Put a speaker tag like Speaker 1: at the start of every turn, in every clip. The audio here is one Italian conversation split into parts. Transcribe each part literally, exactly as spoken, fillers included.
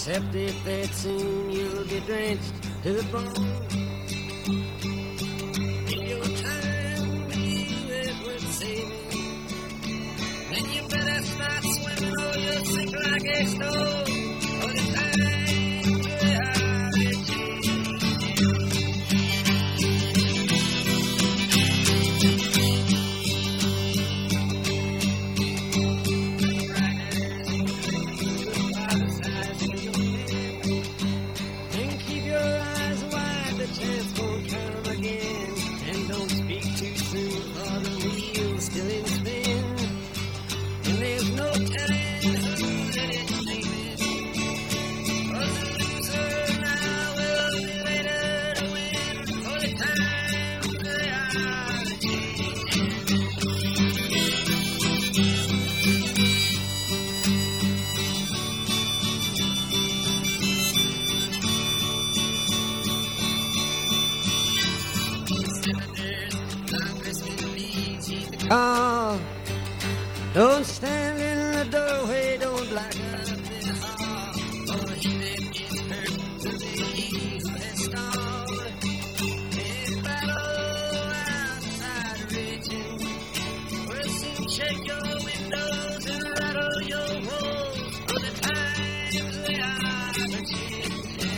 Speaker 1: Except if that soon you'll get drenched to the bone. If your time to you is worth saving, then you better start swimming or you'll sink like a stone. All the time they are changing. And keep your eyes wide, the chance won't come again. And don't speak too soon, for the wheel's still in spin. And there's no telling who that it's leaving. For the loser now will be later to win. For the times they are changing. Ah, don't stand in the doorway, don't black up in the hall. For he that gets hurt will be he who has stalled. In battle outside raging, we'll soon shake your windows and rattle your walls. For the times they are changing.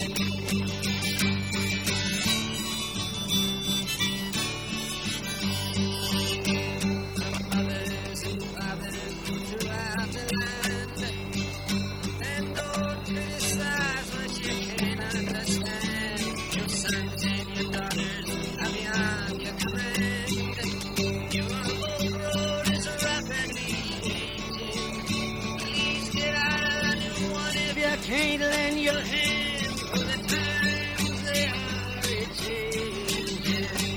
Speaker 1: Mothers and fathers throughout the land, and don't criticize what you can't understand. Your sons and your daughters are beyond your command. Your old road is rapidly changing. Please get out of the new one if you can't lend your hand. For the times they are changing.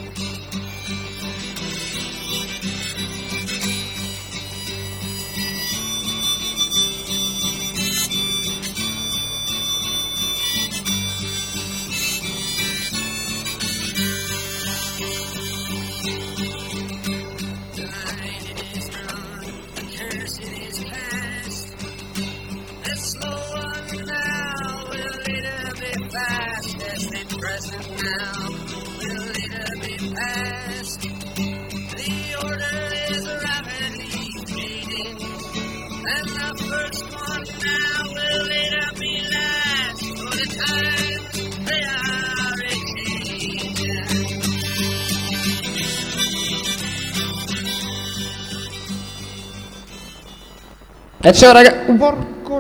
Speaker 1: The line is drawn, the curse it is past. The slow one now will later be fast. As the present now will later be past. The order is rapidly fading, and the first one now will later be last. For the times they are changing.
Speaker 2: E ciao ragazzi. Porco.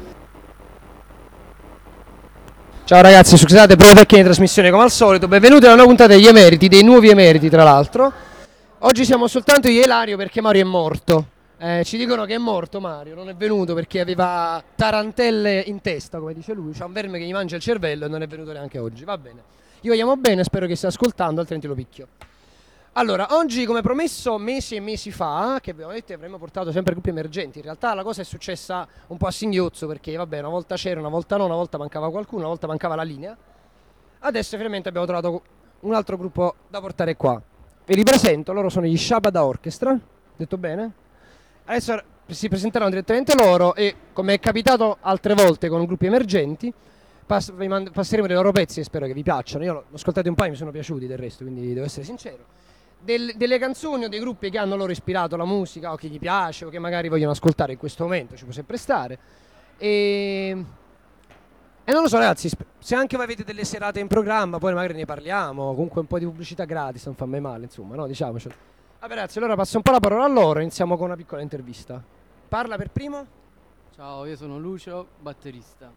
Speaker 2: Ciao ragazzi, scusate per le tecniche di trasmissione come al solito. Benvenuti alla nuova puntata degli emeriti, dei nuovi emeriti tra l'altro. Oggi siamo soltanto io e Ilario perché Mario è morto. Eh, ci dicono che è morto Mario, non è venuto perché aveva tarantelle in testa, come dice lui. C'ha un verme che gli mangia il cervello e non è venuto neanche oggi. Va bene. Io vogliamo bene, spero che stia ascoltando, altrimenti lo picchio. Allora, oggi come promesso mesi e mesi fa, che abbiamo detto che avremmo portato sempre gruppi emergenti, in realtà la cosa è successa un po' a singhiozzo perché vabbè, una volta c'era, una volta no, una volta mancava qualcuno, una volta mancava la linea. Adesso finalmente abbiamo trovato un altro gruppo da portare qua. Vi ripresento, loro sono gli Shabada Orchestra, detto bene? Adesso si presenteranno direttamente loro e come è capitato altre volte con gruppi emergenti, pass- vi mand- passeremo dei loro pezzi e spero che vi piacciono. Io l'ho l'ho ascoltato un po' e mi sono piaciuti del resto, quindi devo essere sincero. Del- delle canzoni o dei gruppi che hanno loro ispirato la musica o che gli piace o che magari vogliono ascoltare in questo momento, ci può sempre stare. E, e non lo so ragazzi, sp- se anche voi avete delle serate in programma, poi magari ne parliamo, comunque un po' di pubblicità gratis, non fa mai male, insomma, no? Diciamocelo. Vabbè ragazzi, allora passo un po' la parola a loro, iniziamo con una piccola intervista. Parla per primo?
Speaker 3: Ciao, io sono Lucio, batterista.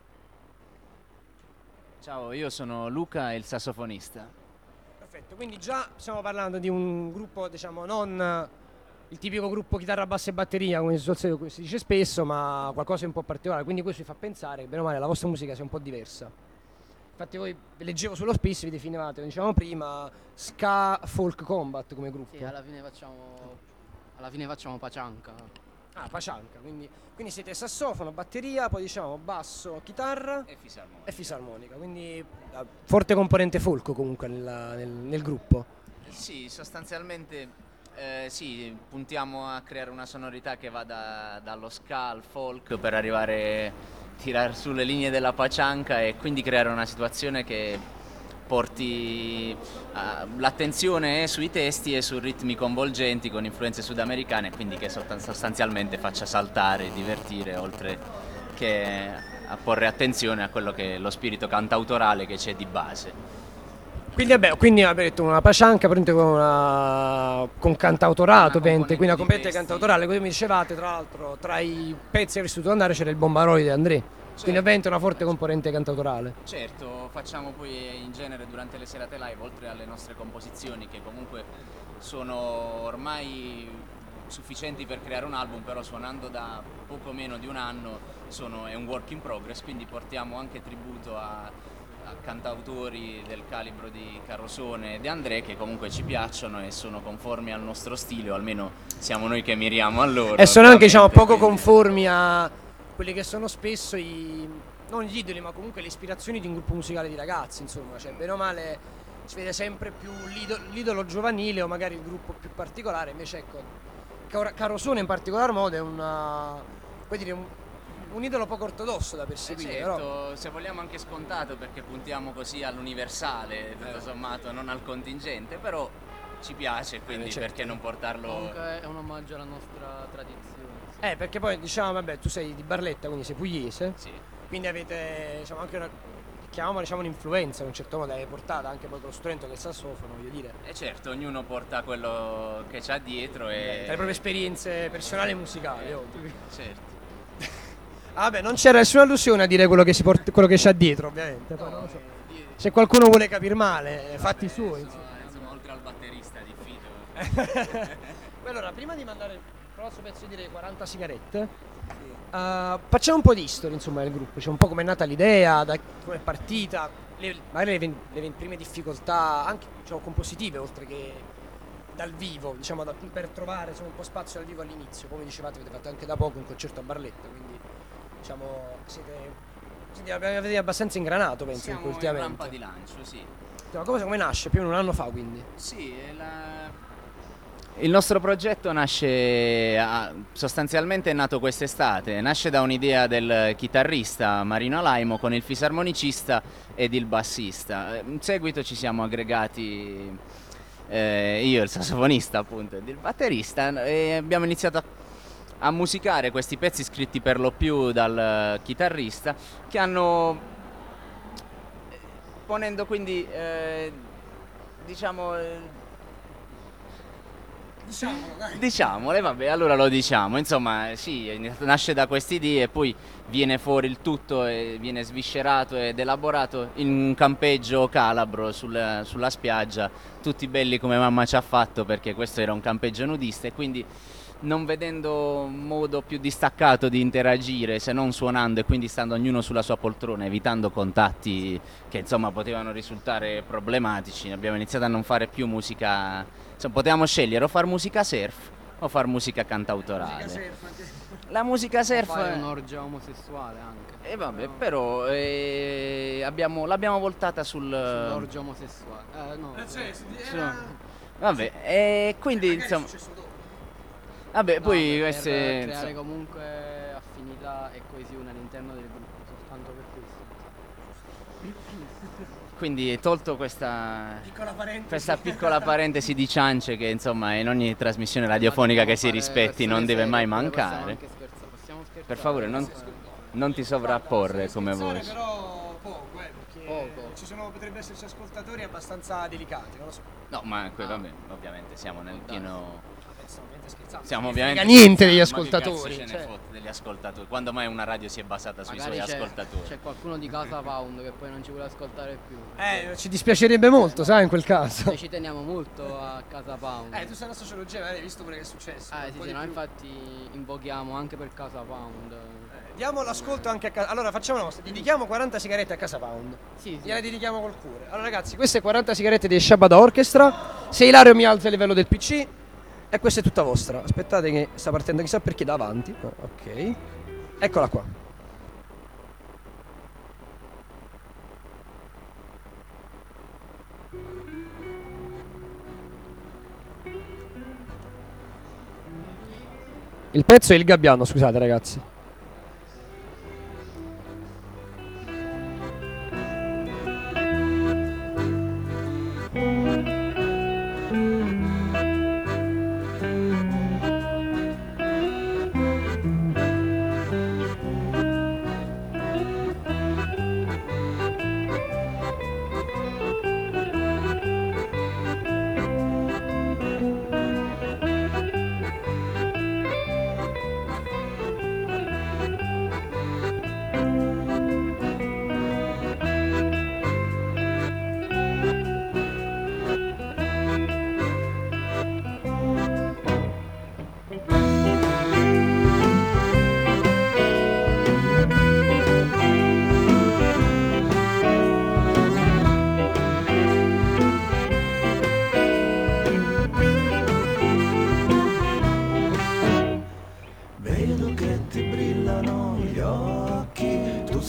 Speaker 4: Ciao, io sono Luca, il sassofonista.
Speaker 2: Perfetto, quindi già stiamo parlando di un gruppo, diciamo, non eh, il tipico gruppo chitarra, bassa e batteria, come si, suol- come si dice spesso, ma qualcosa di un po' particolare, quindi questo vi fa pensare che bene o male la vostra musica sia un po' diversa. Infatti voi vi leggevo sullo space, vi definivate, come dicevamo prima, ska folk combat come gruppo.
Speaker 3: Sì, alla fine facciamo. Alla fine facciamo pacianca.
Speaker 2: Ah, pacianca, quindi, quindi siete sassofono, batteria, poi diciamo basso, chitarra
Speaker 4: E fisarmonica.
Speaker 2: e fisarmonica, quindi eh, forte componente folk comunque nella- nel, nel gruppo.
Speaker 4: Sì, sostanzialmente eh, sì, puntiamo a creare una sonorità che va da- dallo ska al folk per arrivare tirar su le linee della pacianca e quindi creare una situazione che porti uh, l'attenzione sui testi e su ritmi coinvolgenti con influenze sudamericane, quindi che sostanzialmente faccia saltare, divertire, oltre che a porre attenzione a quello che è lo spirito cantautorale che c'è di base.
Speaker 2: Quindi vabbè, quindi abbiamo detto una pacianca con, una, con cantautorato,
Speaker 4: Una
Speaker 2: ovviamente, quindi una
Speaker 4: componente
Speaker 2: componente
Speaker 4: di testi.
Speaker 2: cantautorale, come mi dicevate, tra l'altro tra i pezzi che avresti dovuto andare c'era il Bombaroli di André, quindi ovviamente una forte componente cantautorale.
Speaker 4: Certo, facciamo poi in genere durante le serate live, oltre alle nostre composizioni che comunque sono ormai sufficienti per creare un album, però suonando da poco meno di un anno sono, è un work in progress, quindi portiamo anche tributo a, a cantautori del calibro di Carosone e di André che comunque ci piacciono e sono conformi al nostro stile, o almeno siamo noi che miriamo a loro.
Speaker 2: E sono anche, diciamo,
Speaker 4: ovviamente,
Speaker 2: poco
Speaker 4: quindi-
Speaker 2: conformi a quelli che sono spesso i, non gli idoli, ma comunque le ispirazioni di un gruppo musicale di ragazzi, insomma, cioè bene o male si vede sempre più l'ido- l'idolo giovanile o magari il gruppo più particolare, invece ecco, Car- Carosone in particolar modo è una, puoi dire, un, un idolo poco ortodosso da
Speaker 4: Eh,
Speaker 2: perseguire,
Speaker 4: certo,
Speaker 2: però
Speaker 4: se vogliamo anche scontato perché puntiamo così all'universale, tutto sommato, non al contingente, però ci piace, quindi
Speaker 2: Eh, certo.
Speaker 4: perché non portarlo...
Speaker 3: Comunque è un omaggio alla nostra tradizione. sì.
Speaker 2: eh, perché poi diciamo, vabbè, tu sei di Barletta, quindi sei pugliese,
Speaker 4: Sì.
Speaker 2: quindi avete, diciamo, anche una, chiamiamola, diciamo, un'influenza in un certo modo, l'avete portata anche poi con lo strumento che è il sassofono, voglio dire.
Speaker 4: E certo, ognuno porta quello che c'ha dietro
Speaker 2: Tra
Speaker 4: e...
Speaker 2: le proprie esperienze personali e musicali,
Speaker 4: Eh,
Speaker 2: ovvio.
Speaker 4: certo.
Speaker 2: Ah, vabbè, non c'era nessuna allusione a dire quello che, si porta, quello che c'ha dietro, ovviamente. Poi non lo so. Se qualcuno vuole capire male, fatti suoi. Insomma.
Speaker 4: Insomma, insomma, oltre al batterista di Fido.
Speaker 2: Poi allora, prima di mandare il prossimo pezzo di dire quaranta sigarette, eh, facciamo un po' di storia, insomma, del gruppo. Cioè, un po' come è nata l'idea, da come è partita, le, magari le, ven- le ven- prime difficoltà, anche diciamo, compositive, oltre che dal vivo, diciamo, da- per trovare insomma, un po' spazio dal vivo all'inizio. Come dicevate, avete fatto anche da poco un concerto a Barletta, quindi diciamo, siete, siete avete abbastanza ingranato, penso,
Speaker 4: Siamo in
Speaker 2: ultimamente.
Speaker 4: rampa di lancio, sì.
Speaker 2: Ma come, come nasce? Più di un anno fa, quindi.
Speaker 4: Sì, è la- il nostro progetto nasce, ah, sostanzialmente è nato quest'estate, nasce da un'idea del chitarrista Marino Alaimo con il fisarmonicista ed il bassista. In seguito ci siamo aggregati eh, io, il sassofonista appunto, ed il batterista e abbiamo iniziato a, a musicare questi pezzi scritti per lo più dal chitarrista che hanno, ponendo quindi eh, diciamo... eh,
Speaker 2: Diciamolo, dai.
Speaker 4: Diciamole, vabbè, allora lo diciamo. Insomma, sì, nasce da queste idee e poi viene fuori il tutto e viene sviscerato ed elaborato in un campeggio calabro sul- sulla spiaggia, tutti belli come mamma ci ha fatto perché questo era un campeggio nudista e quindi non vedendo un modo più distaccato di interagire se non suonando e quindi stando ognuno sulla sua poltrona, evitando contatti che insomma potevano risultare problematici, abbiamo iniziato a non fare più musica, insomma potevamo scegliere o far musica surf o far musica cantautorale. La musica surf
Speaker 3: Poi è un'orgia omosessuale anche.
Speaker 4: e vabbè, però eh, abbiamo- l'abbiamo voltata sul
Speaker 3: L'orgia omosessuale. Eh, no.
Speaker 4: su- vabbè, e quindi insomma vabbè,
Speaker 3: No,
Speaker 4: poi
Speaker 3: per
Speaker 4: queste
Speaker 3: creare
Speaker 4: insomma,
Speaker 3: comunque affinità e coesione all'interno del gruppo, soltanto per questo.
Speaker 4: quindi tolto questa
Speaker 2: Piccola parentesi.
Speaker 4: questa piccola parentesi di ciance che insomma in ogni trasmissione radiofonica che si
Speaker 3: Possiamo fare
Speaker 4: rispetti non
Speaker 3: versioni
Speaker 4: deve mai
Speaker 3: serie, oppure possiamo
Speaker 4: mancare.
Speaker 3: anche scherzare, possiamo scherzare.
Speaker 4: Per favore, non, non ti sovrapporre come voce.
Speaker 2: Però poco, eh, perché
Speaker 3: Poco.
Speaker 2: ci sono, potrebbe esserci ascoltatori abbastanza delicati, non lo so.
Speaker 4: No, ma que- vabbè, ovviamente siamo nel pieno.
Speaker 2: Sto ovviamente scherzando.
Speaker 4: Siamo
Speaker 2: Non mi
Speaker 4: ovviamente.
Speaker 2: frega niente degli
Speaker 4: Ma che cazzo
Speaker 2: ascoltatori.
Speaker 4: ce ne
Speaker 2: cioè.
Speaker 4: fotte degli ascoltatori? Quando mai una radio si è basata sui
Speaker 3: Magari
Speaker 4: suoi
Speaker 3: c'è,
Speaker 4: ascoltatori?
Speaker 3: c'è qualcuno di casa Pound che poi non ci vuole ascoltare più.
Speaker 2: Eh, ci dispiacerebbe molto, sai, in quel caso.
Speaker 3: Noi ci teniamo molto a casa Pound.
Speaker 2: Eh, tu sei una sociologia, hai visto quello che è successo.
Speaker 3: Eh
Speaker 2: un
Speaker 3: sì,
Speaker 2: po'
Speaker 3: sì,
Speaker 2: di
Speaker 3: noi
Speaker 2: più.
Speaker 3: infatti invochiamo anche per casa Pound.
Speaker 2: Eh, Diamo l'ascolto anche a casa. Allora, facciamo una cosa, dedichiamo quaranta sigarette a casa Pound.
Speaker 3: Sì, sì.
Speaker 2: Gliele dedichiamo col cuore. Allora, ragazzi, queste quaranta sigarette di Shabada Orchestra. Se Ilario mi alza il livello del P C, e questa è tutta vostra. Aspettate che sta partendo chissà perché da avanti. Ah, ok. Eccola qua. Il pezzo è Il Gabbiano, scusate ragazzi.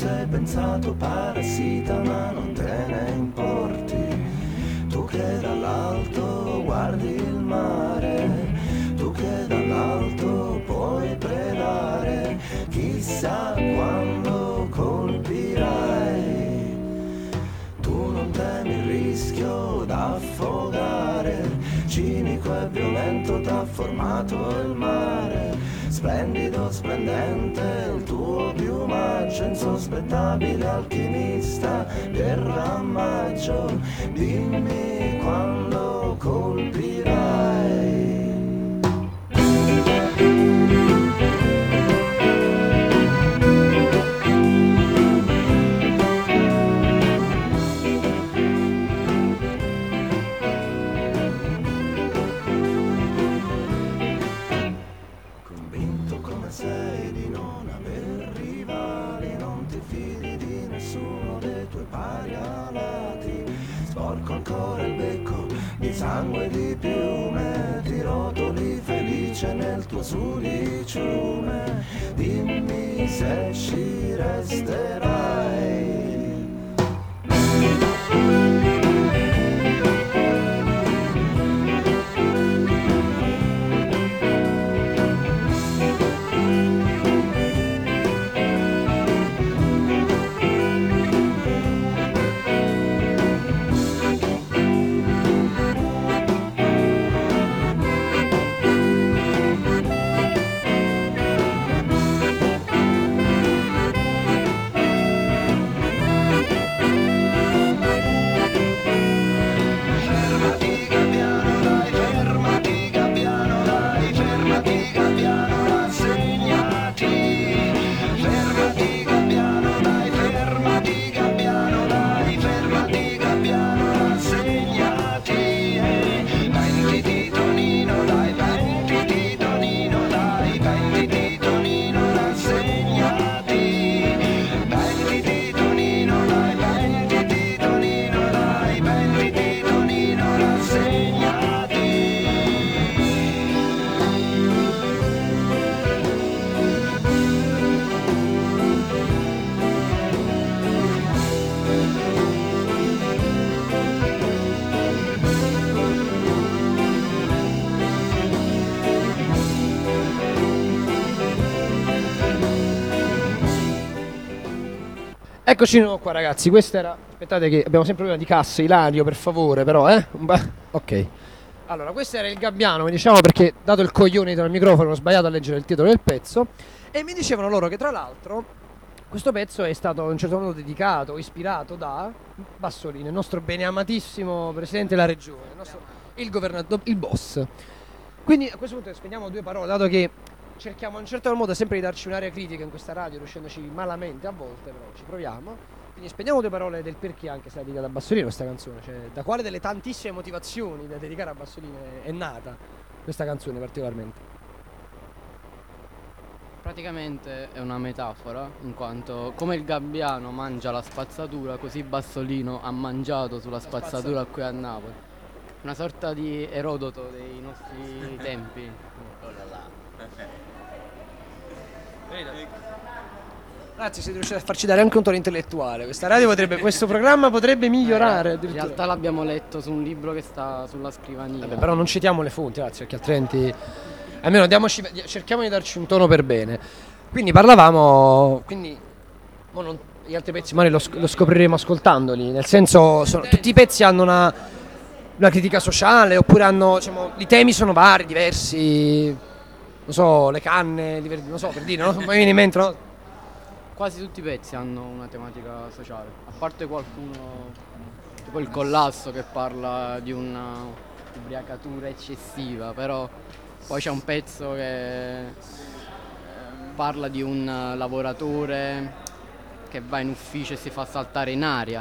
Speaker 5: sei pensato parassita ma non te ne importi. Tu che dall'alto guardi il mare, tu che dall'alto puoi predare, chissà quando colpirai. Tu non temi il rischio d'affogare, cinico e violento t'ha formato il mare. Splendido, splendente, il tuo piumaggio, insospettabile alchimista del ramaggio. Dimmi quando colpirai. Sei di non aver rivali, non ti fidi di nessuno dei tuoi pari alati. Sporco ancora il becco di sangue e di piume, ti rotoli felice nel tuo sudiciume. Dimmi se ci resterai.
Speaker 2: Eccoci di nuovo qua ragazzi, questa era, aspettate che abbiamo sempre problema di cassa, Ilario per favore però eh, ok. Allora questo era il Gabbiano, mi dicevano, perché dato il coglione dietro al microfono ho sbagliato a leggere il titolo del pezzo, e mi dicevano loro che tra l'altro questo pezzo è stato in un certo modo dedicato, ispirato da Bassolino, il nostro beneamatissimo presidente della regione, il, nostro, il governatore, il boss. Quindi a questo punto spegniamo due parole, dato che cerchiamo in un certo modo sempre di darci un'area critica in questa radio, riuscendoci malamente a volte, però ci proviamo. Quindi spegniamo due parole del perché anche se è dedicata a Bassolino questa canzone, cioè da quale delle tantissime motivazioni da dedicare a Bassolino è, è nata questa canzone particolarmente.
Speaker 3: Praticamente è una metafora, in quanto come il gabbiano mangia la spazzatura, così Bassolino ha mangiato sulla spazzatura qui a Napoli. Una sorta di Erodoto dei nostri tempi.
Speaker 4: Oh là là.
Speaker 2: Grazie, siete riusciti a farci dare anche un tono intellettuale. Questa radio potrebbe, questo programma potrebbe migliorare.
Speaker 3: In realtà l'abbiamo letto su un libro che sta sulla scrivania.
Speaker 2: Vabbè, però non citiamo le fonti, grazie, perché altrimenti almeno diamoci, cerchiamo di darci un tono per bene. Quindi parlavamo, quindi mo non, gli altri pezzi magari lo, lo scopriremo ascoltandoli. Nel senso, sono, tutti i pezzi hanno una, una critica sociale, oppure hanno, diciamo, i temi sono vari, diversi. Non so, le canne, non so, per dire, no? Mi viene in mente, no?
Speaker 3: Quasi tutti i pezzi hanno una tematica sociale, a parte qualcuno, tipo il Collasso, che parla di una ubriacatura eccessiva, però poi c'è un pezzo che parla di un lavoratore che va in ufficio e si fa saltare in aria.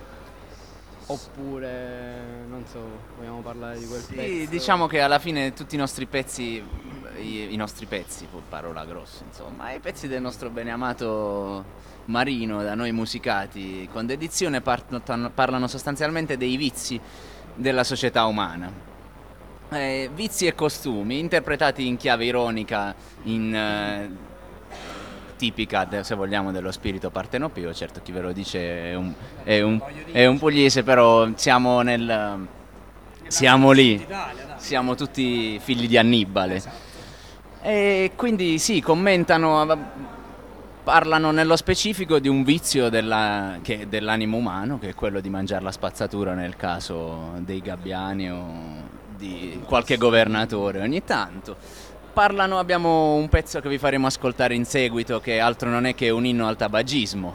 Speaker 3: Oppure, non so, vogliamo parlare di quel
Speaker 4: sì,
Speaker 3: pezzo?
Speaker 4: Sì, diciamo che alla fine tutti i nostri pezzi, i, i nostri pezzi, parola grossa, insomma, i pezzi del nostro beneamato Marino, da noi musicati con dedizione, parlano, parlano sostanzialmente dei vizi della società umana. Eh, vizi e costumi, interpretati in chiave ironica, in... Eh, tipica, de- se vogliamo, dello spirito partenopeo. Certo, chi ve lo dice è un, è un, è un pugliese, però siamo nel siamo lì, siamo tutti figli di Annibale. E quindi sì, commentano, parlano nello specifico di un vizio della, che, dell'animo umano, che è quello di mangiare la spazzatura nel caso dei gabbiani o di qualche governatore ogni tanto. Parlano, abbiamo un pezzo che vi faremo ascoltare in seguito, che altro non è che un inno al tabagismo,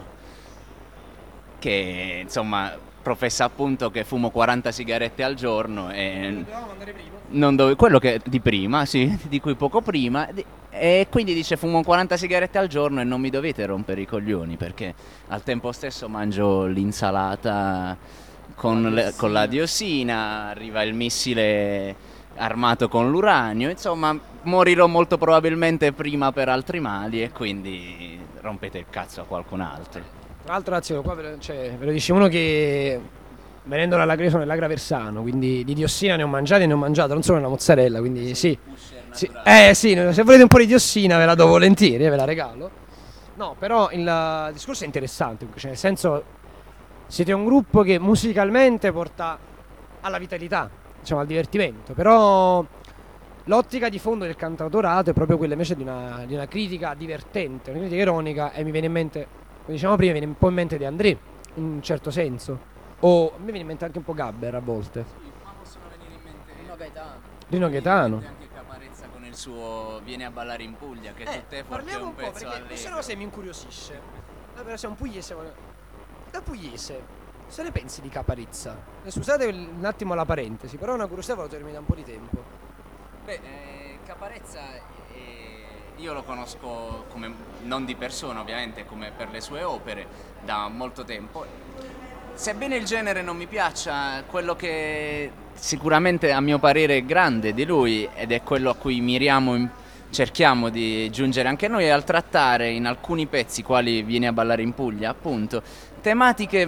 Speaker 4: che insomma professa appunto che fumo quaranta sigarette al giorno e non dove, quello che di prima, sì, di cui poco prima, e quindi dice fumo quaranta sigarette al giorno e non mi dovete rompere i coglioni, perché al tempo stesso mangio l'insalata con, le, con la diossina, arriva il missile armato con l'uranio, insomma morirò molto probabilmente prima per altri mali e quindi rompete il cazzo a qualcun altro.
Speaker 2: Tra l'altro, Lazio, qua ve lo, cioè, ve lo dice uno che venendo dall'Agre sono nell'Agraversano, quindi di diossina ne ho mangiato e ne ho mangiato, non solo nella mozzarella, quindi sì. sì. Eh sì, se volete un po' di diossina ve la do volentieri, eh, ve la regalo. No, però il, il discorso è interessante, cioè nel senso siete un gruppo che musicalmente porta alla vitalità, diciamo al divertimento, però l'ottica di fondo del cantautorato è proprio quella invece di una, di una critica divertente, una critica ironica, e mi viene in mente, come dicevamo prima, mi viene un po' in mente di André, in un certo senso. O mi viene in mente anche un po' Gabber a volte.
Speaker 4: Sì, ma possono venire in mente Rino
Speaker 2: Gaetano. Rino Gaetano.
Speaker 4: Anche Caparezza con il suo Vieni a ballare in Puglia, che
Speaker 2: Eh,
Speaker 4: tutte forte è
Speaker 2: parliamo
Speaker 4: un
Speaker 2: un po'
Speaker 4: pezzo
Speaker 2: perché questa è una cosa che mi incuriosisce. Allora, siamo pugliese. Da pugliese, se ne pensi di Caparezza? Eh, Scusate un attimo la parentesi, però è una curiosità ve lo termina un po' di tempo.
Speaker 4: Beh, eh, Caparezza eh, io lo conosco come, non di persona ovviamente, come per le sue opere, da molto tempo. Sebbene il genere non mi piaccia, quello che sicuramente a mio parere è grande di lui, ed è quello a cui miriamo, in, cerchiamo di giungere anche noi, è al trattare in alcuni pezzi, quali Vieni a ballare in Puglia, appunto, tematiche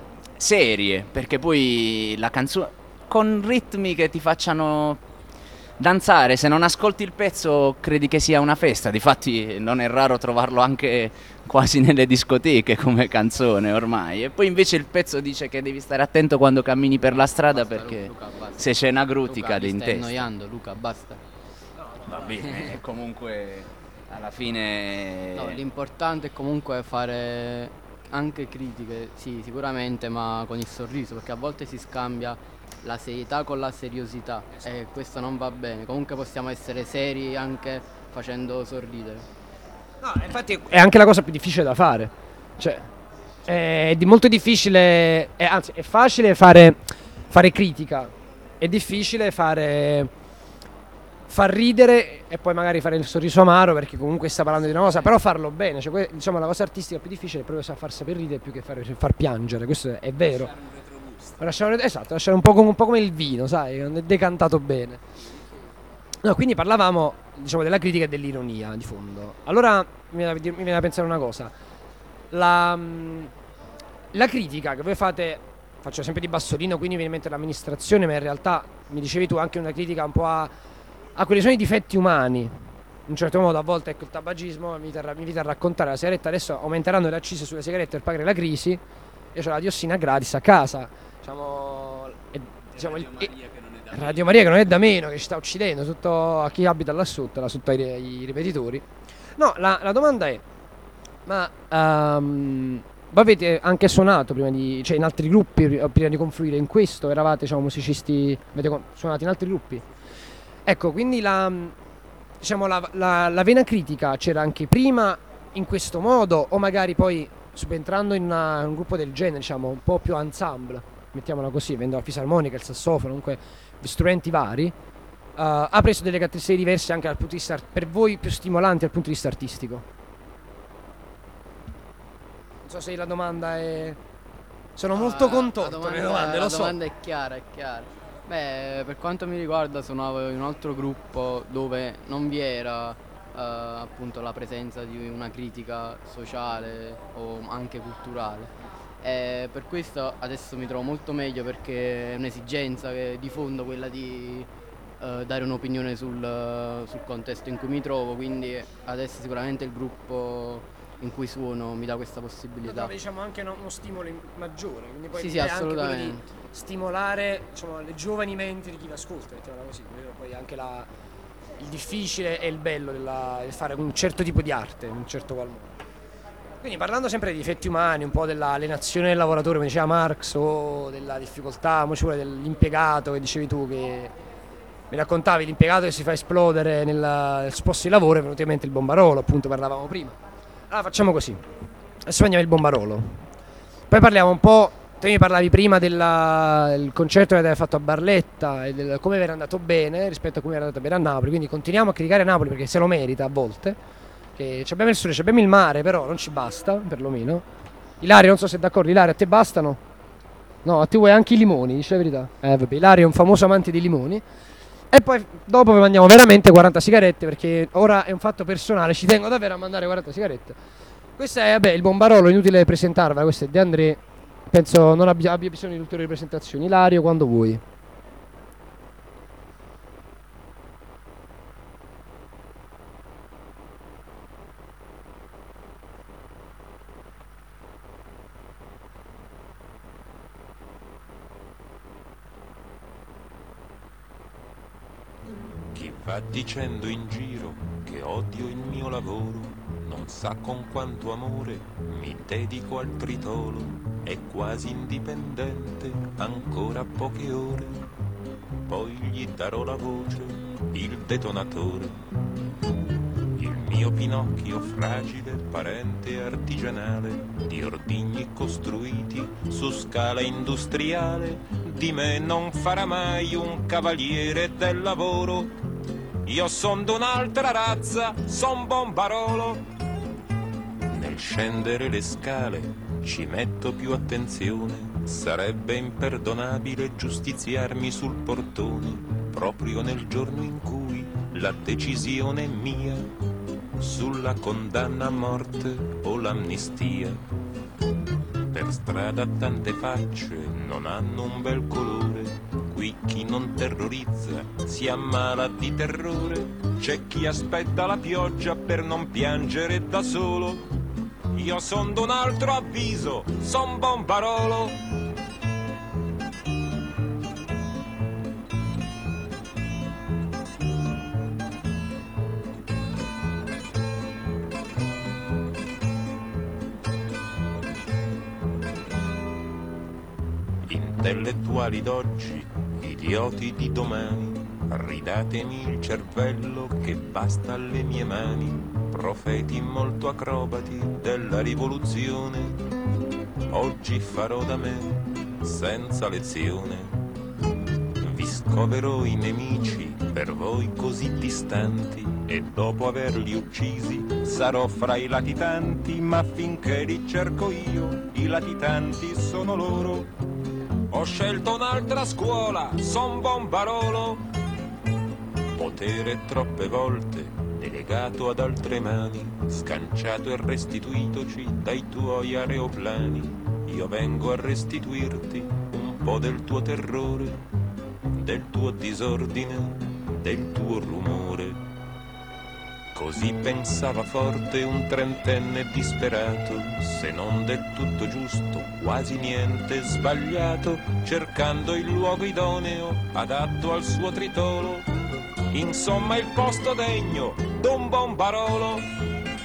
Speaker 4: serie, perché poi la canzone con ritmi che ti facciano danzare, se non ascolti il pezzo credi che sia una festa, difatti non è raro trovarlo anche quasi nelle discoteche come canzone ormai, e poi invece il pezzo dice che devi stare attento quando cammini per la strada,
Speaker 3: Basta,
Speaker 4: perché
Speaker 3: Luca, basta.
Speaker 4: se c'è una gruti
Speaker 3: Luca,
Speaker 4: cade
Speaker 3: mi
Speaker 4: in
Speaker 3: stai
Speaker 4: testa.
Speaker 3: annoiando, Luca, basta.
Speaker 4: Va bene, e comunque alla fine
Speaker 3: No, l'importante è comunque fare anche critiche, sì, sicuramente, ma con il sorriso, perché a volte si scambia la serietà con la seriosità e questo non va bene. Comunque possiamo essere seri anche facendo sorridere.
Speaker 2: No, infatti è anche la cosa più difficile da fare. Cioè, è di molto difficile, è, anzi, è facile fare, fare critica, è difficile fare far ridere e poi magari fare il sorriso amaro, perché comunque sta parlando di una cosa, però farlo bene, cioè, que- diciamo la cosa artistica più difficile è proprio sa- far saper ridere più che far, far piangere, questo è, è vero. Lasciare, esatto, lasciare un po' come, un po' come il vino, sai, non è decantato bene. No, quindi parlavamo, diciamo, della critica e dell'ironia di fondo. Allora mi viene, mi viene da pensare una cosa. La, la critica che voi fate, faccio esempio di Bassolino, quindi mi viene in mente l'amministrazione, ma in realtà mi dicevi tu anche una critica un po' a, a quelli sono i difetti umani. In un certo modo a volte, ecco, il tabagismo mi invita, mi invita a raccontare la sigaretta, adesso aumenteranno le accise sulle sigarette per pagare la crisi, io ho la diossina gratis a casa. Diciamo, e, diciamo
Speaker 4: Radio,
Speaker 2: il,
Speaker 4: Maria che non è da
Speaker 2: Radio Maria che non è da meno, che ci sta uccidendo tutto a chi abita là sotto, là sotto ai, ai ripetitori. No, la, la domanda è, ma um, voi avete anche suonato prima di, cioè in altri gruppi prima di confluire in questo? Eravate, diciamo, musicisti, avete suonato in altri gruppi? Ecco, quindi la, diciamo, la, la, la vena critica c'era anche prima in questo modo, o magari poi subentrando in, una, in un gruppo del genere, diciamo, un po' più ensemble, mettiamola così, avendo la fisarmonica, il sassofono, comunque strumenti vari, uh, ha preso delle caratteristiche diverse anche dal punto di vista, per voi più stimolanti dal punto di vista artistico? Non so se la domanda è... Sono molto
Speaker 3: Ah,
Speaker 2: contorto
Speaker 3: la domanda,
Speaker 2: le domande,
Speaker 3: la
Speaker 2: lo so.
Speaker 3: domanda è chiara, è chiara. Beh, per quanto mi riguarda suonavo in un altro gruppo dove non vi era eh, appunto la presenza di una critica sociale o anche culturale. E per questo adesso mi trovo molto meglio, perché è un'esigenza che di fondo quella di eh, dare un'opinione sul, sul contesto in cui mi trovo, quindi adesso sicuramente il gruppo in cui suono mi dà questa
Speaker 2: No,
Speaker 3: possibilità.
Speaker 2: diciamo anche no- uno stimolo in- maggiore, quindi poi
Speaker 3: Sì, sì,
Speaker 2: è anche quello di
Speaker 3: assolutamente.
Speaker 2: stimolare, diciamo, le giovani menti di chi l'ascolta, mettiamola così. Poi anche la, il difficile e il bello della- del fare un certo tipo di arte, in un certo qual modo. Quindi parlando sempre di difetti umani, un po' dell'alienazione del lavoratore, come diceva Marx, o della difficoltà, mo ci vuole dell'impiegato che dicevi tu, che mi raccontavi l'impiegato che si fa esplodere nel, nel posto di lavoro, è venuto in mente il bombarolo, appunto parlavamo prima. Allora facciamo così, adesso prendiamo il bombarolo, poi parliamo un po', te mi parlavi prima della- del concerto che avevi fatto a Barletta e del come era andato bene rispetto a come era andato bene a Napoli, quindi continuiamo a criticare Napoli perché se lo merita a volte. Che ci abbiamo il sole, ci abbiamo il mare, però non ci basta, perlomeno. Ilario, non so se è d'accordo, Ilario, a te bastano? No, a te vuoi anche i limoni, dice la verità. Eh, vabbè, Ilario è un famoso amante dei limoni. E poi dopo vi mandiamo veramente quaranta sigarette, perché ora è un fatto personale, ci tengo davvero a mandare quaranta sigarette. Questo è, vabbè, il bombarolo, inutile presentarvela, questo è De André. Penso non abbia, abbia bisogno di ulteriori presentazioni. Ilario, quando vuoi.
Speaker 6: Chi va dicendo in giro che odio il mio lavoro non sa con quanto amore mi dedico al tritolo. È quasi indipendente, ancora poche ore, poi gli darò la voce, il detonatore. Il mio Pinocchio fragile, parente artigianale, di ordigni costruiti su scala industriale, di me non farà mai un cavaliere del lavoro. Io son d'un'altra razza, son bombarolo. Nel scendere le scale ci metto più attenzione, sarebbe imperdonabile giustiziarmi sul portone, proprio nel giorno in cui la decisione è mia sulla condanna a morte o l'amnistia. Per strada tante facce non hanno un bel colore, qui chi non terrorizza si ammala di terrore, c'è chi aspetta la pioggia per non piangere da solo. Io son d'un altro avviso, son bombarolo. Intellettuali d'oggi, idioti di domani, ridatemi il cervello che basta alle mie mani. Profeti molto acrobati della rivoluzione, oggi farò da me senza lezione. Vi scoverò i nemici per voi così distanti e dopo averli uccisi sarò fra i latitanti, ma finché li cerco io i latitanti sono loro. Ho scelto un'altra scuola, son bombarolo. Potere troppe volte delegato ad altre mani, scanciato e restituitoci dai tuoi aeroplani. Io vengo a restituirti un po' del tuo terrore, del tuo disordine, del tuo rumore. Così pensava forte un trentenne disperato, se non del tutto giusto, quasi niente sbagliato, cercando il luogo idoneo, adatto al suo tritolo. Insomma il posto degno d'un bombarolo.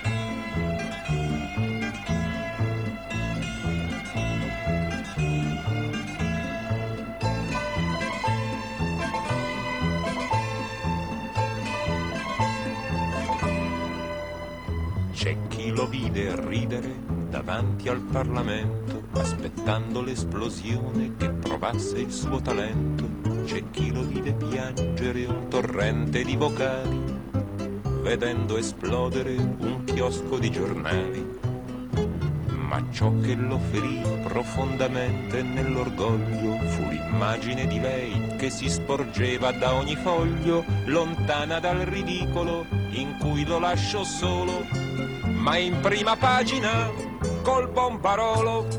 Speaker 6: C'è chi lo vide ridere davanti al Parlamento, aspettando l'esplosione che provasse il suo talento. C'è chi lo vide piangere un torrente di vocali, vedendo esplodere un chiosco di giornali. Ma ciò che lo ferì profondamente nell'orgoglio fu l'immagine di lei che si sporgeva da ogni foglio, lontana dal ridicolo in cui lo lascio solo, ma in prima pagina col bombarolo.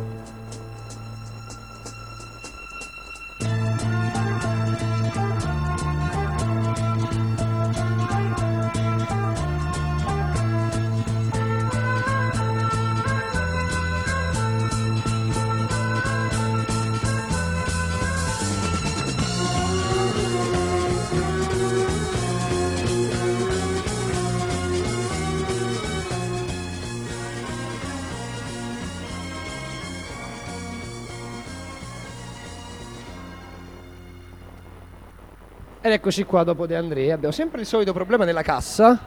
Speaker 2: Ed eccoci qua dopo De André. Abbiamo sempre il solito problema nella cassa.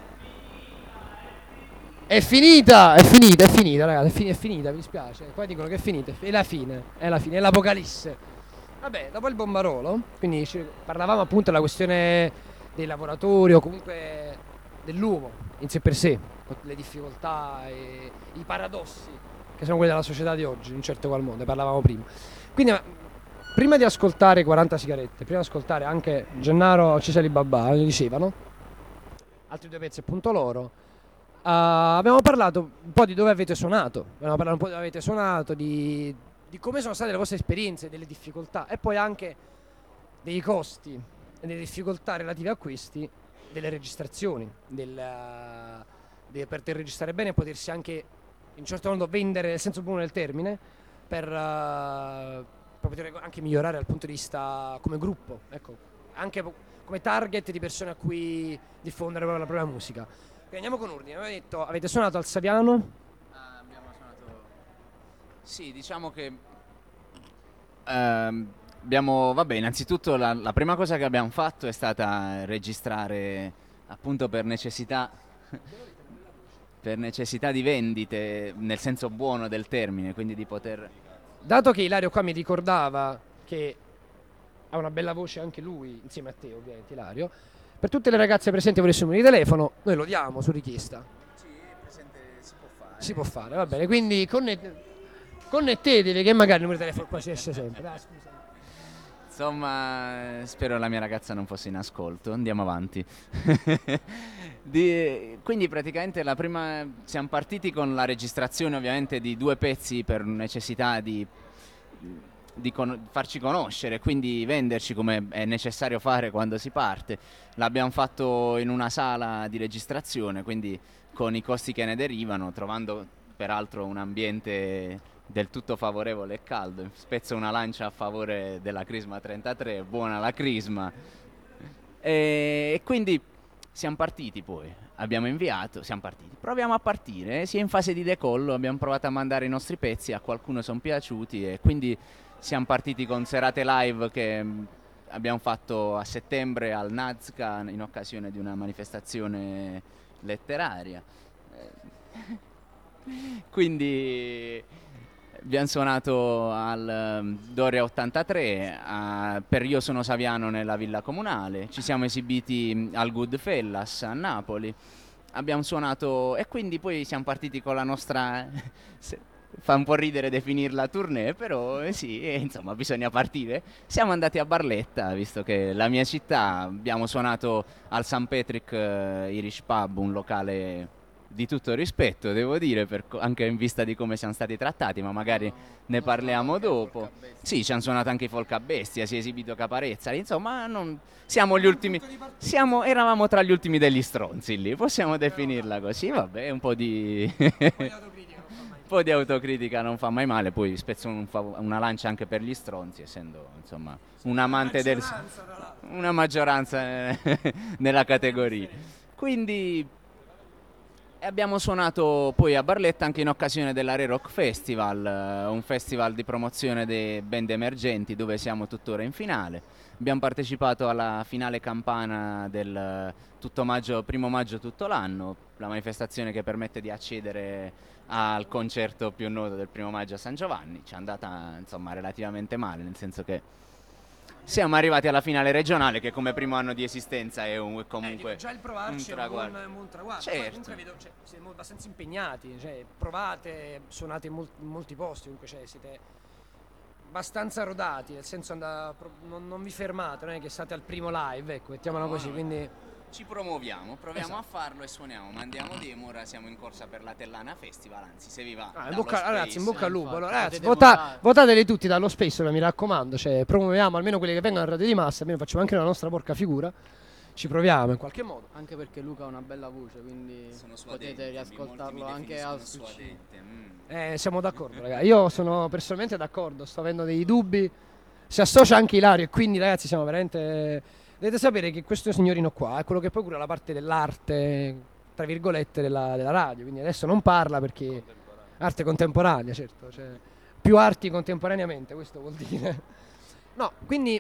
Speaker 2: È finita, è finita, è finita, ragazzi, è, fin- è finita, mi dispiace. Qua dicono che è finita, è la fine, è la fine, è l'apocalisse. Vabbè, dopo il bombarolo, quindi ci- parlavamo appunto della questione dei lavoratori o comunque dell'uomo in sé per sé, con le difficoltà e i paradossi che sono quelli della società di oggi, in un certo qual modo, ne parlavamo prima. Quindi ma, prima di ascoltare quaranta sigarette, prima di ascoltare anche Gennaro Cesali Babà, dicevano, altri due pezzi appunto loro, uh, abbiamo parlato un po' di dove avete suonato, abbiamo parlato un po' di dove avete suonato, di, di come sono state le vostre esperienze, delle difficoltà e poi anche dei costi e delle difficoltà relative a questi, delle registrazioni, del, uh, di poter registrare bene e potersi anche in un certo modo vendere nel senso buono del termine per, uh, per poter anche migliorare dal punto di vista come gruppo, ecco, anche po- come target di persone a cui diffondere proprio la propria musica. Quindi andiamo con ordine, avete detto, avete suonato al Saviano?
Speaker 4: Ah, abbiamo suonato. Sì, diciamo che ehm, abbiamo, vabbè, innanzitutto la, la prima cosa che abbiamo fatto è stata registrare appunto per necessità per necessità di vendite, nel senso buono del termine, quindi di poter.
Speaker 2: Dato che Ilario qua mi ricordava che ha una bella voce anche lui, insieme a te ovviamente Ilario, per tutte le ragazze presenti volesse un numero di telefono, noi lo diamo su richiesta.
Speaker 4: Sì, presente si può fare.
Speaker 2: Si può fare, va bene, quindi connet- connettetevi che magari il numero di telefono qua si esce sempre. Dai, scusa.
Speaker 4: Insomma, spero la mia ragazza non fosse in ascolto. Andiamo avanti. Di- quindi praticamente la prima siamo partiti con la registrazione ovviamente di due pezzi per necessità di, di con- farci conoscere, quindi venderci come è necessario fare quando si parte. L'abbiamo fatto in una sala di registrazione, quindi con i costi che ne derivano, trovando peraltro un ambiente del tutto favorevole e caldo. Spezzo una lancia a favore della Crisma trentatré, buona la Crisma. E, e quindi siamo partiti poi, abbiamo inviato, siamo partiti. Proviamo a partire, eh, si è in fase di decollo, abbiamo provato a mandare i nostri pezzi, a qualcuno sono piaciuti e quindi siamo partiti con serate live che mh, abbiamo fatto a settembre al Nazca in occasione di una manifestazione letteraria. Eh, Quindi abbiamo suonato al um, Doria ottantatré, a- per Io sono Saviano nella Villa Comunale, ci siamo esibiti mm, al Goodfellas a Napoli, abbiamo suonato e quindi poi siamo partiti con la nostra, se- fa un po' ridere definirla tournée, però eh sì, eh, insomma bisogna partire. Siamo andati a Barletta, visto che è la mia città, abbiamo suonato al Saint Patrick eh, Irish Pub, un locale di tutto rispetto, devo dire, per co- anche in vista di come siamo stati trattati, ma magari ne parliamo dopo. Sì, ci hanno suonato anche i Folk a Bestia, si è esibito Caparezza, insomma, non- siamo gli ultimi, siamo, eravamo tra gli ultimi degli stronzi lì, possiamo definirla così, vabbè, un po' di... un po' di autocritica non fa mai male, poi spezzo un fav- una lancia anche per gli stronzi, essendo, insomma, un amante del... una maggioranza eh, nella categoria. Quindi e abbiamo suonato poi a Barletta anche in occasione dell'Are Rock Festival, eh, un festival di promozione dei band emergenti dove siamo tuttora in finale. Abbiamo partecipato alla finale campana del eh, tutto maggio, primo maggio tutto l'anno, la manifestazione che permette di accedere al concerto più noto del primo maggio a San Giovanni. Ci è andata insomma relativamente male, nel senso che siamo arrivati alla finale regionale che come primo anno di esistenza è un, comunque
Speaker 2: Eh, dico, già il provarci
Speaker 4: un
Speaker 2: è un buon,
Speaker 4: traguardo.
Speaker 2: un buon traguardo.
Speaker 4: Certo.
Speaker 2: Poi comunque vedo, cioè, siete mo- abbastanza impegnati, cioè, provate, suonate in, mol- in molti posti, comunque cioè, siete abbastanza rodati, nel senso andà, pro- non, non vi fermate, non è che state al primo live, ecco, mettiamola
Speaker 4: No,
Speaker 2: così,
Speaker 4: no.
Speaker 2: quindi
Speaker 4: Ci promuoviamo, proviamo
Speaker 2: Esatto.
Speaker 4: a farlo e suoniamo, mandiamo demo, ora siamo in corsa per la Tellana Festival, anzi se vi va
Speaker 2: ah, in
Speaker 4: dallo
Speaker 2: bocca, ragazzi, in
Speaker 4: Space,
Speaker 2: bocca al lupo.
Speaker 3: infatti,
Speaker 2: Allora, ragazzi,
Speaker 3: potete
Speaker 2: vota-
Speaker 3: votare.
Speaker 2: votateli tutti dallo Space, mi raccomando, cioè, promuoviamo almeno quelli che vengono a Radio di Massa, almeno facciamo anche la nostra porca figura, ci proviamo in qualche modo.
Speaker 3: Anche perché Luca ha una bella voce, quindi
Speaker 4: sono suadente,
Speaker 3: potete
Speaker 4: mi-
Speaker 3: riascoltarlo
Speaker 4: molti mi
Speaker 3: anche al
Speaker 4: definiscono
Speaker 3: successo.
Speaker 4: suadente, mm.
Speaker 2: Eh, siamo d'accordo, ragazzi. Io sono personalmente d'accordo, sto avendo dei dubbi. Si associa anche Ilario e quindi, ragazzi, siamo veramente. Dovete sapere che questo signorino qua è quello che poi cura la parte dell'arte, tra virgolette, della, della radio. Quindi adesso non parla perché. Arte contemporanea, certo. Cioè, più arti contemporaneamente, questo vuol dire. No, quindi